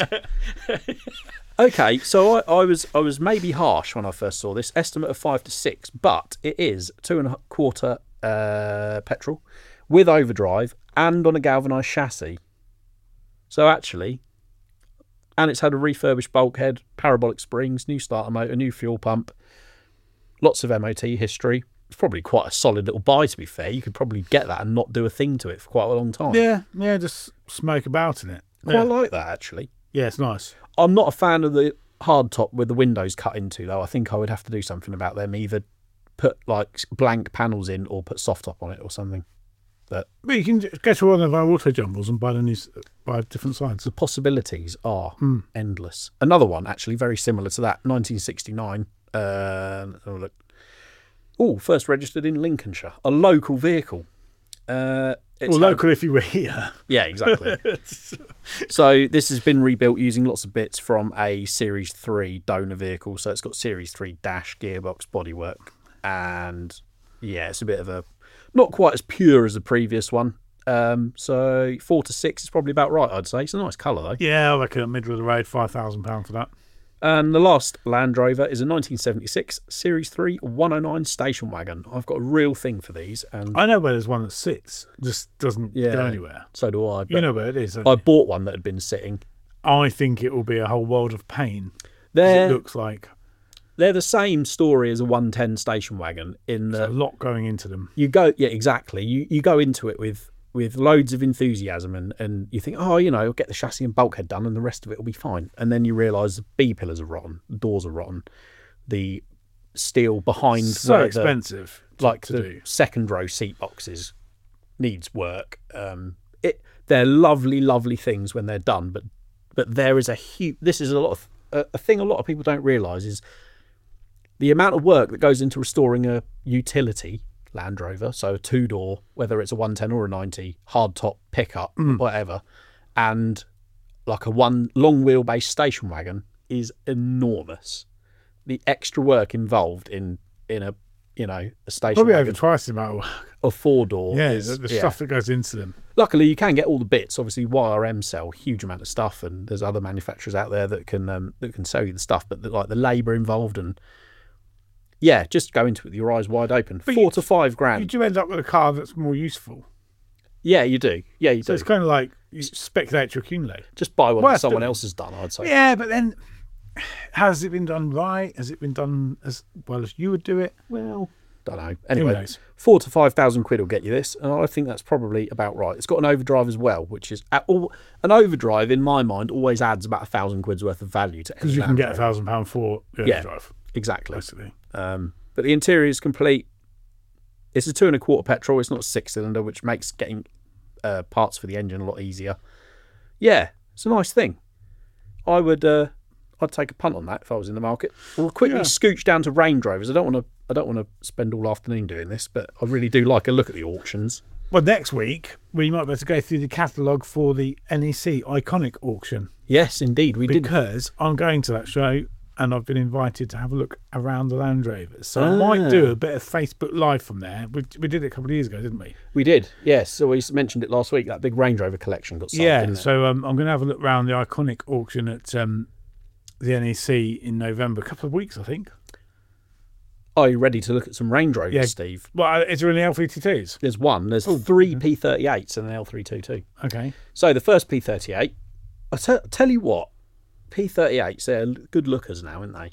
Okay, so I, I was I was maybe harsh when I first saw this estimate of five to six, but it is two and a quarter uh, petrol with overdrive and on a galvanised chassis. So actually, and it's had a refurbished bulkhead, parabolic springs, new starter motor, new fuel pump, lots of M O T history. It's probably quite a solid little buy, to be fair. You could probably get that and not do a thing to it for quite a long time. Yeah, yeah, just smoke about in it. Quite Yeah, like that, actually. yeah it's nice. I'm not a fan of the hard top with the windows cut into, though. I think I would have to do something about them. Either put like blank panels in or put soft top on it or something. But But you can j- go to one of our auto jumbles and buy the new, s- buy different sides. the possibilities are Hmm. endless. Another one, actually, very similar to that, nineteen sixty-nine. Uh, let's have a look. Oh, first registered in Lincolnshire. A local vehicle. Uh, it's Well, had- local if you were here. Yeah, exactly. So this has been rebuilt using lots of bits from a Series three donor vehicle. So it's got Series three dash, gearbox, bodywork. And yeah, it's a bit of a... Not quite as pure as the previous one. Um, so four to six is probably about right, I'd say. It's a nice colour, though. Yeah, I reckon at middle of the road, five thousand pounds for that. And the last Land Rover is a nineteen seventy-six Series three one oh nine station wagon. I've got a real thing for these. And I know where there's one that sits, just doesn't Yeah. go anywhere. so do I. But You know where it is. don't I you? bought one that had been sitting. I think it will be a whole world of pain. 'cause They're, It looks like they're the same story as a one ten station wagon in there's a that lot going into them. you go, yeah, exactly. You you go into it with with loads of enthusiasm and, and you think, oh, you know, I'll get the chassis and bulkhead done and the rest of it will be fine. And then you realise the B pillars are rotten, the doors are rotten, the steel behind So where the- expensive, to, like to the do. second row seat boxes needs work. Um, it they're lovely, lovely things when they're done, but but there is a huge. This is a lot of a, a thing a lot of people don't realise is the amount of work that goes into restoring a utility Land Rover, so a two-door, whether it's a one ten or a ninety, hardtop pickup, Mm. whatever, and like a one long wheelbase station wagon is enormous. The extra work involved in in a you know a station Probably wagon, over twice the amount of work. a four-door. Yeah, is, the, the yeah. stuff that goes into them. Luckily, you can get all the bits. Obviously, Y R M sell a huge amount of stuff, and there's other manufacturers out there that can um, that can sell you the stuff. But the, like the labour involved, and yeah, just go into it with your eyes wide open. But Four you- to five You grand. do end up with a car that's more useful. Yeah, you do. Yeah, you So do. it's kind of like you speculate to accumulate. Just buy one Worth that someone doing. else has done. I'd say. Yeah, but then has it been done right? Has it been done as well as you would do it? Well, don't know. Who Anyway, knows? four to five thousand quid will get you this, and I think that's probably about right. It's got an overdrive as well, which is at all, an overdrive in my mind always adds about a thousand quid's worth of value to. Because any you can Land get a Rover. thousand pound for the Yeah. overdrive, Exactly. basically. Um, but the interior is complete. It's a two and a quarter petrol. It's not a six cylinder, which makes getting uh, parts for the engine a lot easier. Yeah, it's a nice thing. I would, uh, I'd take a punt on that if I was in the market. We'll quickly Yeah. scooch down to Range Rovers. I don't want to, I don't want to spend all afternoon doing this, but I really do like a look at the auctions. Well, next week we might be able to go through the catalogue for the N E C Iconic auction Yes, indeed, we did. because I'm going to that show and I've been invited to have a look around the Land Rovers. So I might do a bit of Facebook Live from there. We, we did it a couple of years ago, didn't we? We did. Yes, so we mentioned it last week. That big Range Rover collection got sold. yeah. didn't it? So um, I'm going to have a look around the Iconic auction at um, the N E C in November, a couple of weeks, I think. Are you ready to look at some Range Rovers, Yeah. Steve? Well, is there any L three twenty-twos? There's one. There's Oh, three P thirty-eights and an L three twenty-two. Okay. So the first P thirty-eight, I te- tell you what, P thirty-eights, they're good lookers now, aren't they?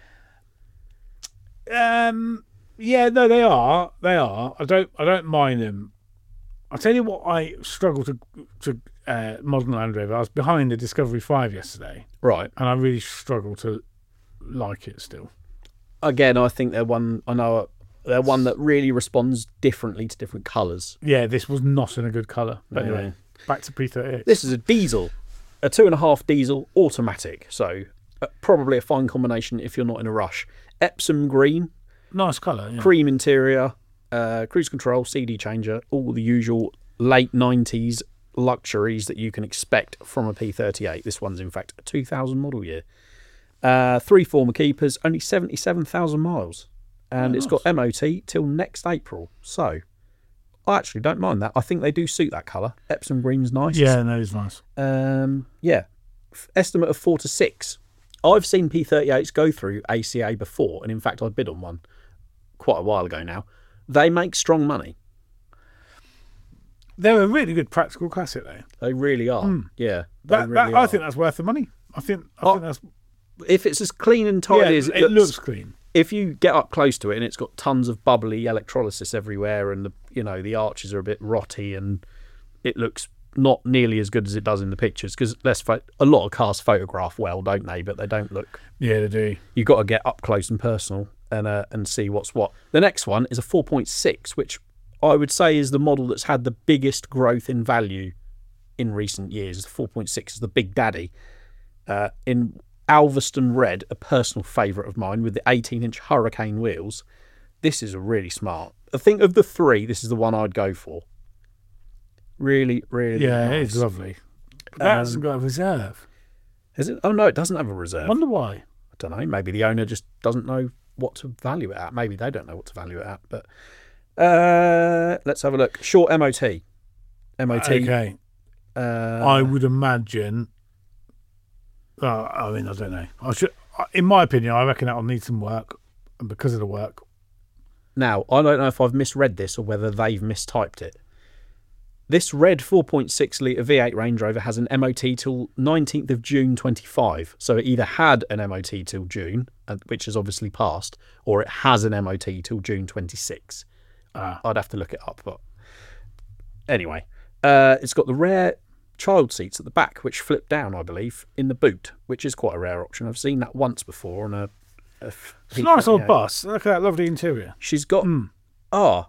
Um. Yeah. No, they are. They are. I don't. I don't mind them. I'll tell you what. I struggle to to uh, modern Land Rover. I was behind the Discovery Five yesterday, Right. and I really struggle to like it still. Again, I think they're one. I know they're one that really responds differently to different colours. Yeah, this was not in a good colour. But No. anyway, back to P thirty-eight. This is a diesel, a two and a half diesel automatic. So uh, probably a fine combination if you're not in a rush. Epsom green, Nice colour. Yeah. cream interior, uh, cruise control, C D changer, all the usual late nineties luxuries that you can expect from a P thirty-eight. This one's in fact a two thousand model year. Uh, three former keepers, only seventy-seven thousand miles. And Oh, it's nice. got M O T till next April. So I actually don't mind that. I think they do suit that colour. Epsom green's nice. Yeah, no, it's nice. Um, yeah. F- Estimate of four to six. I've seen P thirty-eights go through A C A before, and in fact, I bid on one quite a while ago now. They make strong money. They're a really good practical classic, though. They really are. Yeah. They That, really that, I are. think that's worth the money. I think. I Oh, think that's. if it's as clean and tidy Yeah, as it, it, looks clean. if you get up close to it and it's got tons of bubbly electrolysis everywhere, and the you know the arches are a bit rotty, and it looks not nearly as good as it does in the pictures, because let's pho- a lot of cars photograph well, don't they? But they don't look. Yeah, they do. You've got to get up close and personal and uh, and see what's what. The next one is a four point six, which I would say is the model that's had the biggest growth in value in recent years. The four point six is the big daddy. Uh, in Alveston Red, a personal favourite of mine, with the eighteen inch Hurricane wheels. This is a really smart. I think of the three, this is the one I'd go for. Really, really Yeah, nice. it's lovely. But that Um, hasn't got a reserve. Is it? Oh no, it doesn't have a reserve. I wonder why. I don't know. Maybe the owner just doesn't know what to value it at. Maybe they don't know what to value it at. But uh, let's have a look. Short M O T. M O T. Okay. Uh, I would imagine. Uh, I mean, I don't know. I should, in my opinion, I reckon that'll need some work, and because of the work, Now, I don't know if I've misread this or whether they've mistyped it. This red four point six litre V eight Range Rover has an M O T till nineteenth of June twenty-five. So it either had an M O T till June, uh, which has obviously passed, or it has an M O T till June twenty-six. Ah. I'd have to look it up. But anyway, uh, it's got the rare child seats at the back, which flip down, I believe, in the boot, which is quite a rare option. I've seen that once before on a... a it's a nice old yeah. bus. Look at that lovely interior. She's got... Hmm. Ah,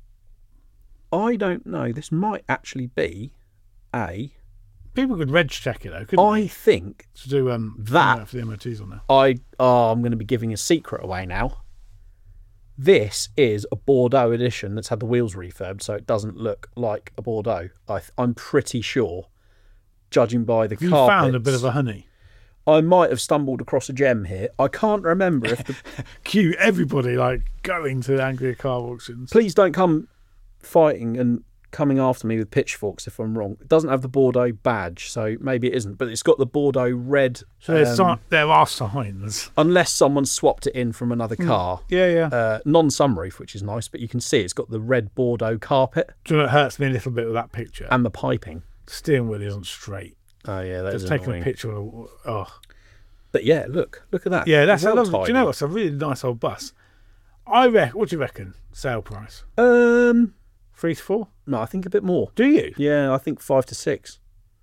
I don't know. This might actually be a... People could reg check it though, couldn't I think they? To do um that- you know, for the M O Ts on there. I... Oh, I'm going to be giving a secret away now. This is a Bordeaux edition that's had the wheels refurbed, so it doesn't look like a Bordeaux. I th- I'm pretty sure, judging by the You carpets. found a bit of a honey. I might have stumbled across a gem here. I can't remember if the... Cue everybody like going to Anglia car auctions. Please don't come fighting and coming after me with pitchforks if I'm wrong. It doesn't have the Bordeaux badge, so maybe it isn't, but it's got the Bordeaux red. So there's um, si- there are signs. unless someone swapped it in from another car. Yeah, yeah. Uh, non-sunroof, which is nice, but you can see it's got the red Bordeaux carpet Do you know, it hurts me a little bit with that picture. and the piping. The steering wheel isn't straight. Oh yeah, that's Just taking annoying. a picture of. Oh. But yeah, look, look at that. Yeah, that's a Well lovely. Do tidy. you know what's a really nice old bus? I reckon. What do you reckon? Sale price Um, three to four. no, I think a bit more. Do you? Yeah, I think five to six.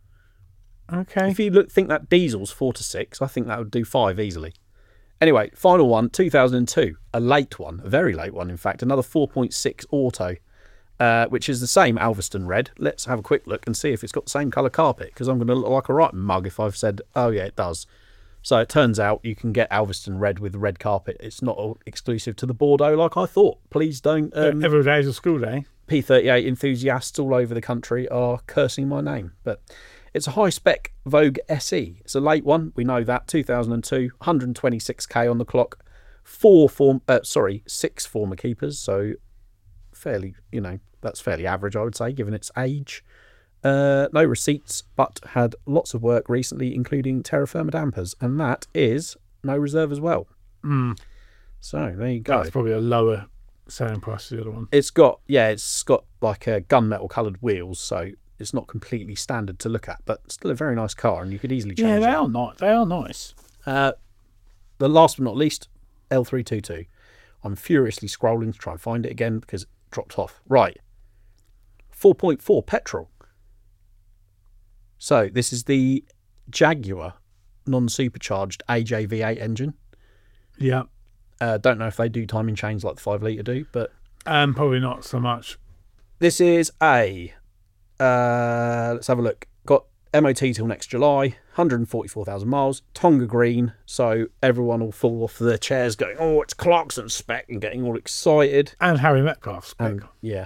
Okay. If you look, think that diesel's four to six, I think that would do five easily. Anyway, final one, two thousand two, a late one, a very late one, in fact, another four point six auto, uh, which is the same Alveston red. Let's have a quick look and see if it's got the same colour carpet, because I'm going to look like a right mug if I've said, oh yeah, it does. So it turns out you can get Alveston red with red carpet. It's not all exclusive to the Bordeaux like I thought. Please don't. Um, Every day is a school day. P thirty-eight enthusiasts all over the country are cursing my name. But it's a high-spec Vogue S E. It's a late one. We know that. two thousand two, one hundred twenty-six k on the clock. Four form, uh, sorry, six former keepers. So fairly, you know, that's fairly average, I would say, given its age. Uh, no receipts, but had lots of work recently, including terra firma dampers, and that is no reserve as well. Mm. So there you go. That's probably a lower selling price to the other one. It's got, yeah, it's got like a gunmetal coloured wheels, so it's not completely standard to look at, but still a very nice car, and you could easily change Yeah, it. they are nice. They are nice. Uh, the last but not least, L three twenty-two. I'm furiously scrolling to try and find it again because it dropped off. Right. four point four petrol. So this is the Jaguar non-supercharged A J V eight engine. Yeah. Uh, don't know if they do timing chains like the five litre do, but Um, probably not so much. this is a, uh, let's have a look. Got M O T till next July, one hundred forty-four thousand miles, Tonga green, so everyone will fall off their chairs going, oh, it's Clarkson spec, and getting all excited. And Harry Metcalf's spec. And, yeah.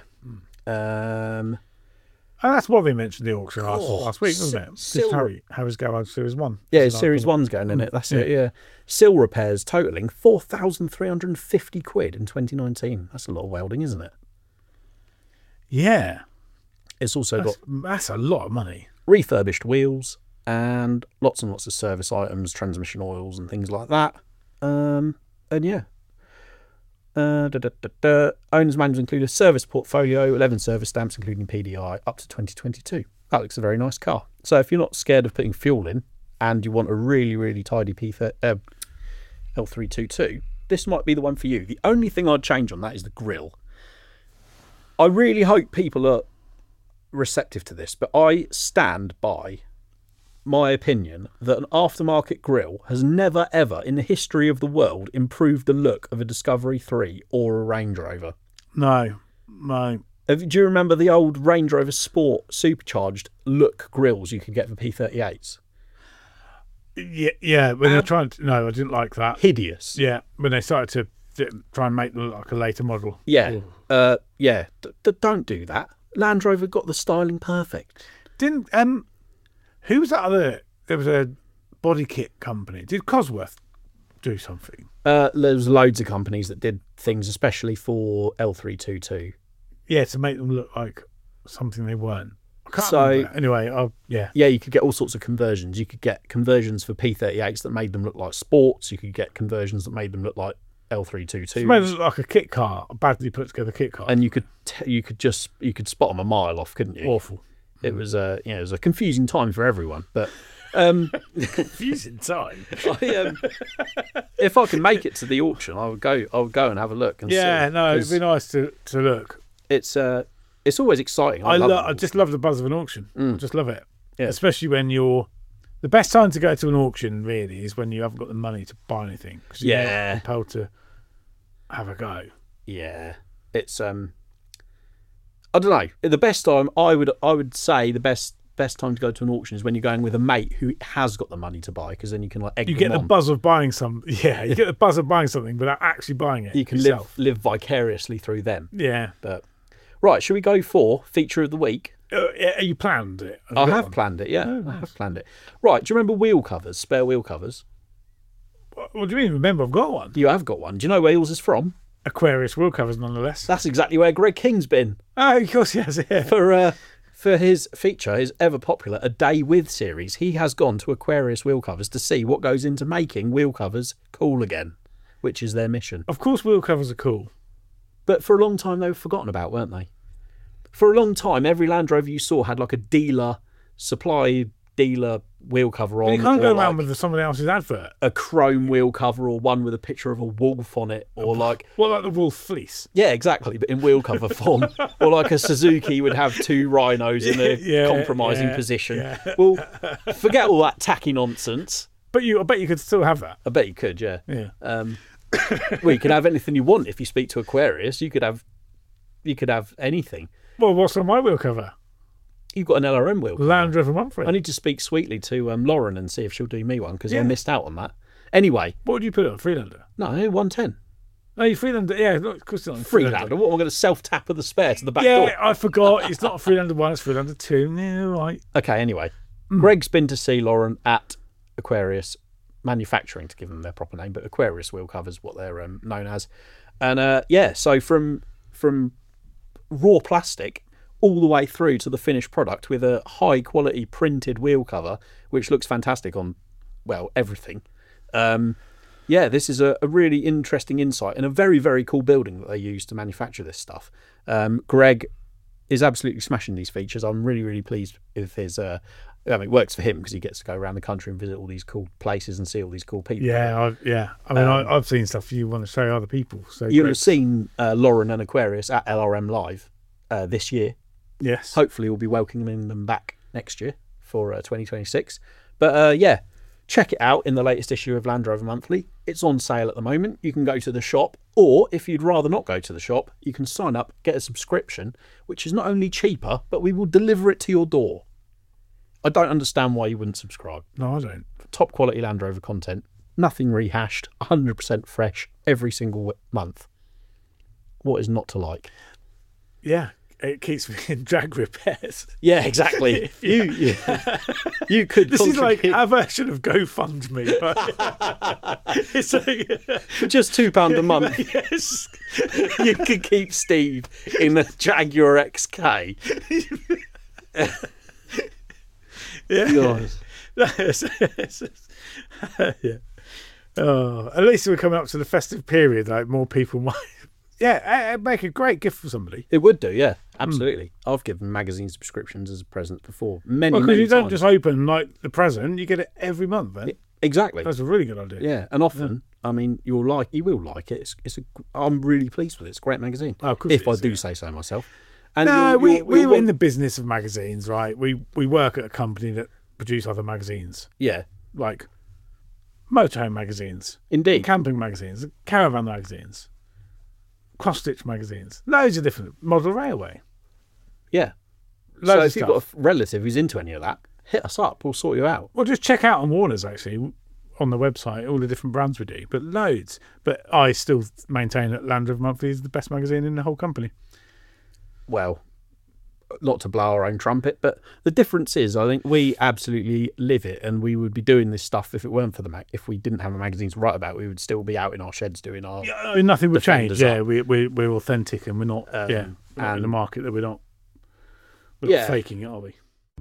Um, And that's what we mentioned the auction last, Oh, last week, wasn't it? Sil- Just Harry, Harry's Garage Series one. yeah, Isn't that Series cool? one's going in it, that's Yeah. it, yeah. Sill repairs totalling four thousand three hundred fifty quid in twenty nineteen. That's a lot of welding, isn't it? Yeah. It's also That's, got that's a lot of money. refurbished wheels and lots and lots of service items, transmission oils and things like that. Um, and yeah. Uh, da, da, da, da. Owner's manuals include a service portfolio, eleven service stamps including P D I up to twenty twenty-two. That looks a very nice car. So if you're not scared of putting fuel in and you want a really, really tidy P uh, L three twenty-two, this might be the one for you. The only thing I'd change on that is the grille. I really hope people are receptive to this, but I stand by my opinion that an aftermarket grille has never ever in the history of the world improved the look of a Discovery three or a Range Rover. No, no. Have- Do you remember the old Range Rover Sport supercharged look grills you could get for P thirty-eights? Yeah, yeah. When they're trying to, no, I didn't like that. Hideous. Yeah, when they started to d- try and make them look like a later model. Yeah. Uh, yeah. D- d- don't do that. Land Rover got the styling perfect. Didn't um, who was that other? There was a body kit company. Did Cosworth do something? Uh, there was loads of companies that did things, especially for L three twenty-two. Yeah, to make them look like something they weren't. I can't So- remember. Anyway, I yeah. Yeah, you could get all sorts of conversions. You could get conversions for P thirty-eights that made them look like sports. You could get conversions that made them look like L three twenty-two. It made it look like a kit car, a badly put together kit car. And you could t- you could just you could spot them a mile off, couldn't you? Awful. It was a you know, it was a confusing time for everyone. But um, Confusing time. I, um, if I can make it to the auction, I would go. I would go and have a look. And Yeah, see, no, it'd 'cause be nice to, to look. It's uh, it's always exciting. I, I, love lo- them. I just love the buzz of an auction. I just love it. Yeah. Especially when you're. The best time to go to an auction, really, is when you haven't got the money to buy anything. Because you're Yeah. not compelled to have a go. Yeah, it's um, I don't know. The best time I would I would say the best best time to go to an auction is when you're going with a mate who has got the money to buy, because then you can like egg You them get the on. buzz of buying some. Yeah, you get the buzz of buying something without actually buying it. You can yourself. live live vicariously through them. Yeah. But right, should we go for feature of the week? Uh, yeah, you planned it. I got have one. planned it. Yeah, Oh, I nice. have planned it. Right, do you remember wheel covers? Spare wheel covers. What, what do you mean? Remember, I've got one. You have got one. Do you know where yours is from? Aquarius wheel covers, nonetheless. That's exactly where Greg King's been Oh, of course, yes. Yeah. for uh, for his feature, his ever popular A Day With series. He has gone to Aquarius wheel covers to see what goes into making wheel covers cool again, which is their mission. Of course, wheel covers are cool. But for a long time, they were forgotten about, weren't they? For a long time, every Land Rover you saw had like a dealer, supply dealer wheel cover on. You can't go or around like with somebody else's advert. a chrome wheel cover, or one with a picture of a wolf on it, or like, What like the wolf fleece? yeah, exactly, but in wheel cover form. Or like a Suzuki would have two rhinos in a Yeah, compromising yeah, position. yeah. Well, forget all that tacky nonsense. But you, I bet you could still have that. I bet you could, yeah. Yeah. Um, well, you could have anything you want if you speak to Aquarius. You could have, you could have anything. Well, what's on my wheel cover? You've got an L R M wheel cover. Land Rover monthly. I need to speak sweetly to um, Lauren and see if she'll do me one, because Yeah. I missed out on that. Anyway, What would you put it on? Freelander? no, one ten. No, you Freelander. Yeah, look, of course it's not on Freelander. What am I going to self tap of the spare to the back Yeah, door? I forgot. It's not a Freelander one, it's Freelander two. No, right. Okay, anyway. Mm. Greg's been to see Lauren at Aquarius Manufacturing, to give them their proper name, but Aquarius wheel covers, what they're um, known as. And uh, yeah, so from from raw plastic all the way through to the finished product with a high quality printed wheel cover, which looks fantastic on, well, everything. Um, yeah, this is a, a really interesting insight and a very, very cool building that they use to manufacture this stuff. Um, Greg is absolutely smashing these features. I'm really, really pleased with his. Uh, I mean, it works for him because he gets to go around the country and visit all these cool places and see all these cool people. Yeah, I, yeah. I mean, Um, I, I've seen stuff you want to show other people. So You'll great. have seen uh, Lauren and Aquarius at L R M Live uh, this year. Yes. Hopefully, we'll be welcoming them back next year for uh, twenty twenty-six. But uh, yeah, check it out in the latest issue of Land Rover Monthly. It's on sale at the moment. You can go to the shop, or if you'd rather not go to the shop, you can sign up, get a subscription, which is not only cheaper, but we will deliver it to your door. I don't understand why you wouldn't subscribe. No, I don't. Top quality Land Rover content, nothing rehashed, one hundred percent fresh every single w- month. What is not to like? Yeah, it keeps me in drag repairs. Yeah, exactly. you, you, you could. This is like contribute our version of GoFundMe. Right? It's like, for just two pound a month. yes. You could keep Steve in the Jaguar X K. Yeah. God. Yes, yes, yes. Yeah. Oh, at least we're coming up to the festive period. Like more people might. Yeah, it'd make a great gift for somebody. It would do, yeah, absolutely. I've given magazine subscriptions as a present before, many, Well, because many you don't times. just open like the present; you get it every month. Then Exactly. that's a really good idea. Yeah, and often, I mean, you'll like, you will like it. It's, it's a, I'm really pleased with it. It's a great magazine. Oh, of course if it I is, do yeah. say so myself. And No, you'll- we you'll- we you'll were in want- the business of magazines, right? We we work at a company that produce other magazines, yeah, like motorhome magazines, indeed. camping magazines, caravan magazines, cross stitch magazines, loads of different model railway. Yeah. Loads So of if you've got stuff. a relative who's into any of that, hit us up. We'll sort you out. Well, just check out on Warner's actually on the website all the different brands we do, but loads. But I still maintain that Land Rover Monthly is the best magazine in the whole company. Well, not to blow our own trumpet, but the difference is, I think we absolutely live it, and we would be doing this stuff if it weren't for the mag. If we didn't have a magazine to write about, we would still be out in our sheds doing our. Yeah, I mean, nothing would change. Defenders Yeah, up. we we we're authentic and we're not. Um, yeah, we're not in and- the market that we're not. We're Yeah. not faking it, are we?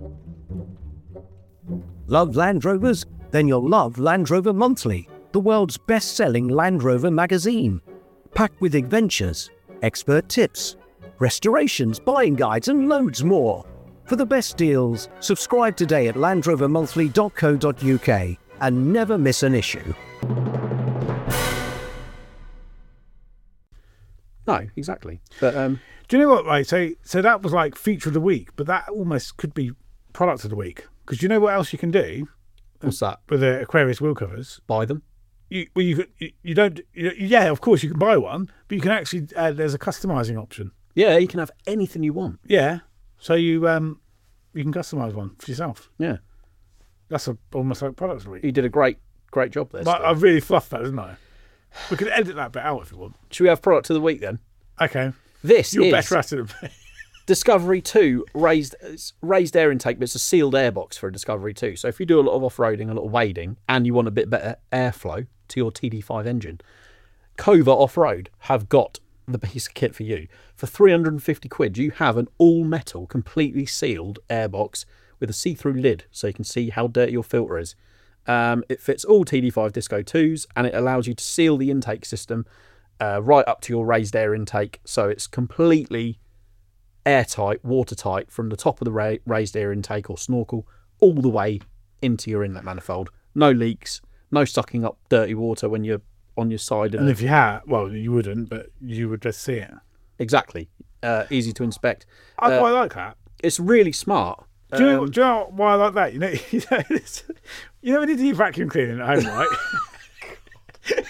Love Land Rovers? Then you'll love Land Rover Monthly, the world's best-selling Land Rover magazine. Packed with adventures, expert tips, restorations, buying guides and loads more. For the best deals, subscribe today at land rover monthly dot co dot U K and never miss an issue. No, exactly. But um, Do you know what? Right, so so that was like feature of the week, but that almost could be product of the week. Because you know what else you can do what's that? with the Aquarius wheel covers? Buy them. You well, you you, you don't. You, yeah, of course you can buy one, but you can actually. Uh, there's a customizing option. Yeah, you can have anything you want. Yeah. So you um, you can customise one for yourself. Yeah. That's a, almost like products week. You did a great, great job there. But Steve. I really fluffed that, didn't I? We could edit that bit out if you want. Should we have product of the week then? Okay. This You're is better at it than me. Discovery two raised it's raised air intake, but it's a sealed air box for a Discovery two. So if you do a lot of off-roading, a lot of wading, and you want a bit better airflow to your T D five engine, Cova Off-Road have got the piece of kit for you. For three hundred fifty quid, you have an all-metal, completely sealed air box with a see-through lid, so you can see how dirty your filter is. Um, it fits all T D five Disco twos, and it allows you to seal the intake system uh, right up to your raised air intake, so it's completely airtight, watertight from the top of the ra- raised air intake or snorkel all the way into your inlet manifold. No leaks, no sucking up dirty water when you're on your side. And if you had, well, you wouldn't, but you would just see it. Exactly. Uh, easy to inspect. I Uh, quite like that. It's really smart. Do you, know, Um, do you know why I like that? You know, you know, it's, you know when you do your vacuum cleaning at home, right?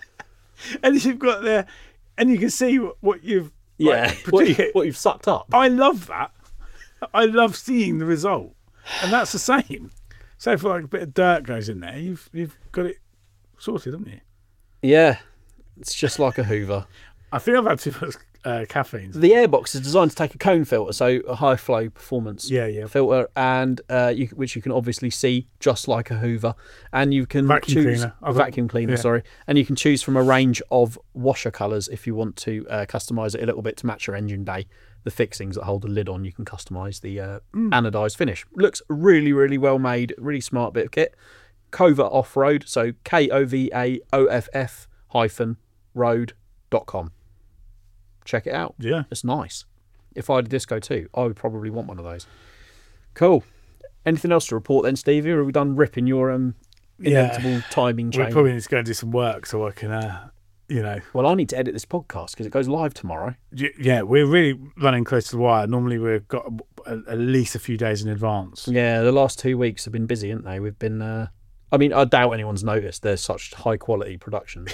And you've got there, and you can see what, what you've yeah, like, what, you, produced. what you've sucked up. I love that. I love seeing the result, and that's the same. So if like a bit of dirt goes in there, you've you've got it sorted, haven't you? Yeah, it's just like a Hoover. I think I've had too much uh, caffeine. The airbox is designed to take a cone filter, so a high flow performance Yeah, yeah. filter, and uh, you, which you can obviously see just like a Hoover, and you can Vacuum choose cleaner. I've got- vacuum cleaner. yeah. Sorry, and you can choose from a range of washer colours if you want to uh, customise it a little bit to match your engine day. The fixings that hold the lid on, you can customise the uh, Mm. anodised finish. Looks really, really well made. Really smart bit of kit. Cova Off-Road, so K O V A O F F hyphen road dot com. Check it out. Yeah. It's nice. If I had a Disco too, I would probably want one of those. Cool. Anything else to report then, Stevie? Or are we done ripping your um, inevitable Yeah. timing We chain? probably need to go and do some work so I can, uh, you know. Well, I need to edit this podcast because it goes live tomorrow. y- Yeah, we're really running close to the wire. Normally we've got a, at least a few days in advance. Yeah, the last two weeks have been busy, haven't they? We've been... Uh, I mean, I doubt anyone's noticed. There's such high-quality production.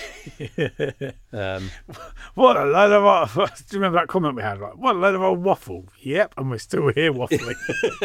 um, What a load of old, do you remember that comment we had? Like, what a load of old waffle. Yep, and we're still here waffling.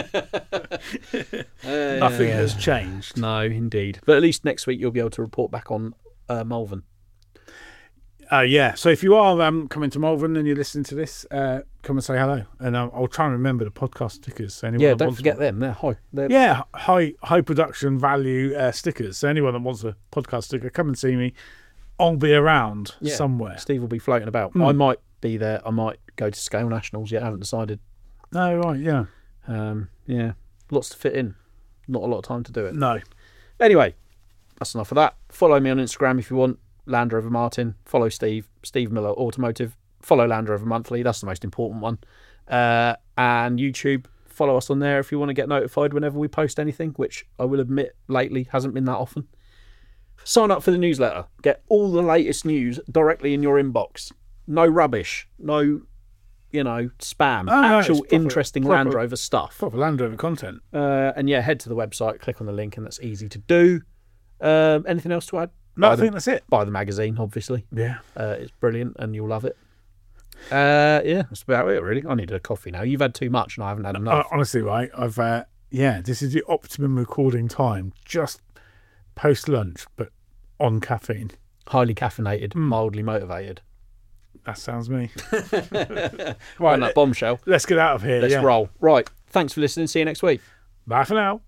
Nothing has changed. no, indeed. But at least next week you'll be able to report back on uh, Malvern. Uh, yeah, so if you are um, coming to Malvern and you're listening to this, uh, come and say hello. And um, I'll try and remember the podcast stickers. So anyone Yeah, that don't wants forget one. them. They're high. They're, Yeah, high high production value uh, stickers. So anyone that wants a podcast sticker, come and see me. I'll be around Yeah. somewhere. Steve will be floating about. Mm. I might be there. I might go to Scale Nationals yet. I haven't decided. No, right, yeah. Um, yeah, lots to fit in. Not a lot of time to do it. No. Anyway, that's enough of that. Follow me on Instagram if you want. Land Rover Martin. Follow Steve. Steve Miller Automotive. Follow Land Rover Monthly. That's the most important one. Uh, and YouTube. Follow us on there if you want to get notified whenever we post anything, which I will admit lately hasn't been that often. Sign up for the newsletter. Get all the latest news directly in your inbox. No rubbish. No, you know, spam. Oh, no, Actual it's proper- interesting proper- Land Rover stuff. Proper Land Rover content. Uh, and yeah, head to the website, click on the link, and that's easy to do. Um, anything else to add? No, Buy I the- think that's it. Buy the magazine, obviously. Yeah. Uh, it's brilliant, and you'll love it. Uh, yeah, that's about it, really. I need a coffee now. You've had too much, and I haven't had Uh, enough. honestly, right, I've, uh, yeah, this is the optimum recording time. Just post lunch, but on caffeine. Highly caffeinated, mildly motivated. That sounds me. Right, on that bombshell. Let's get out of here. Let's yeah. roll. Right. Thanks for listening. See you next week. Bye for now.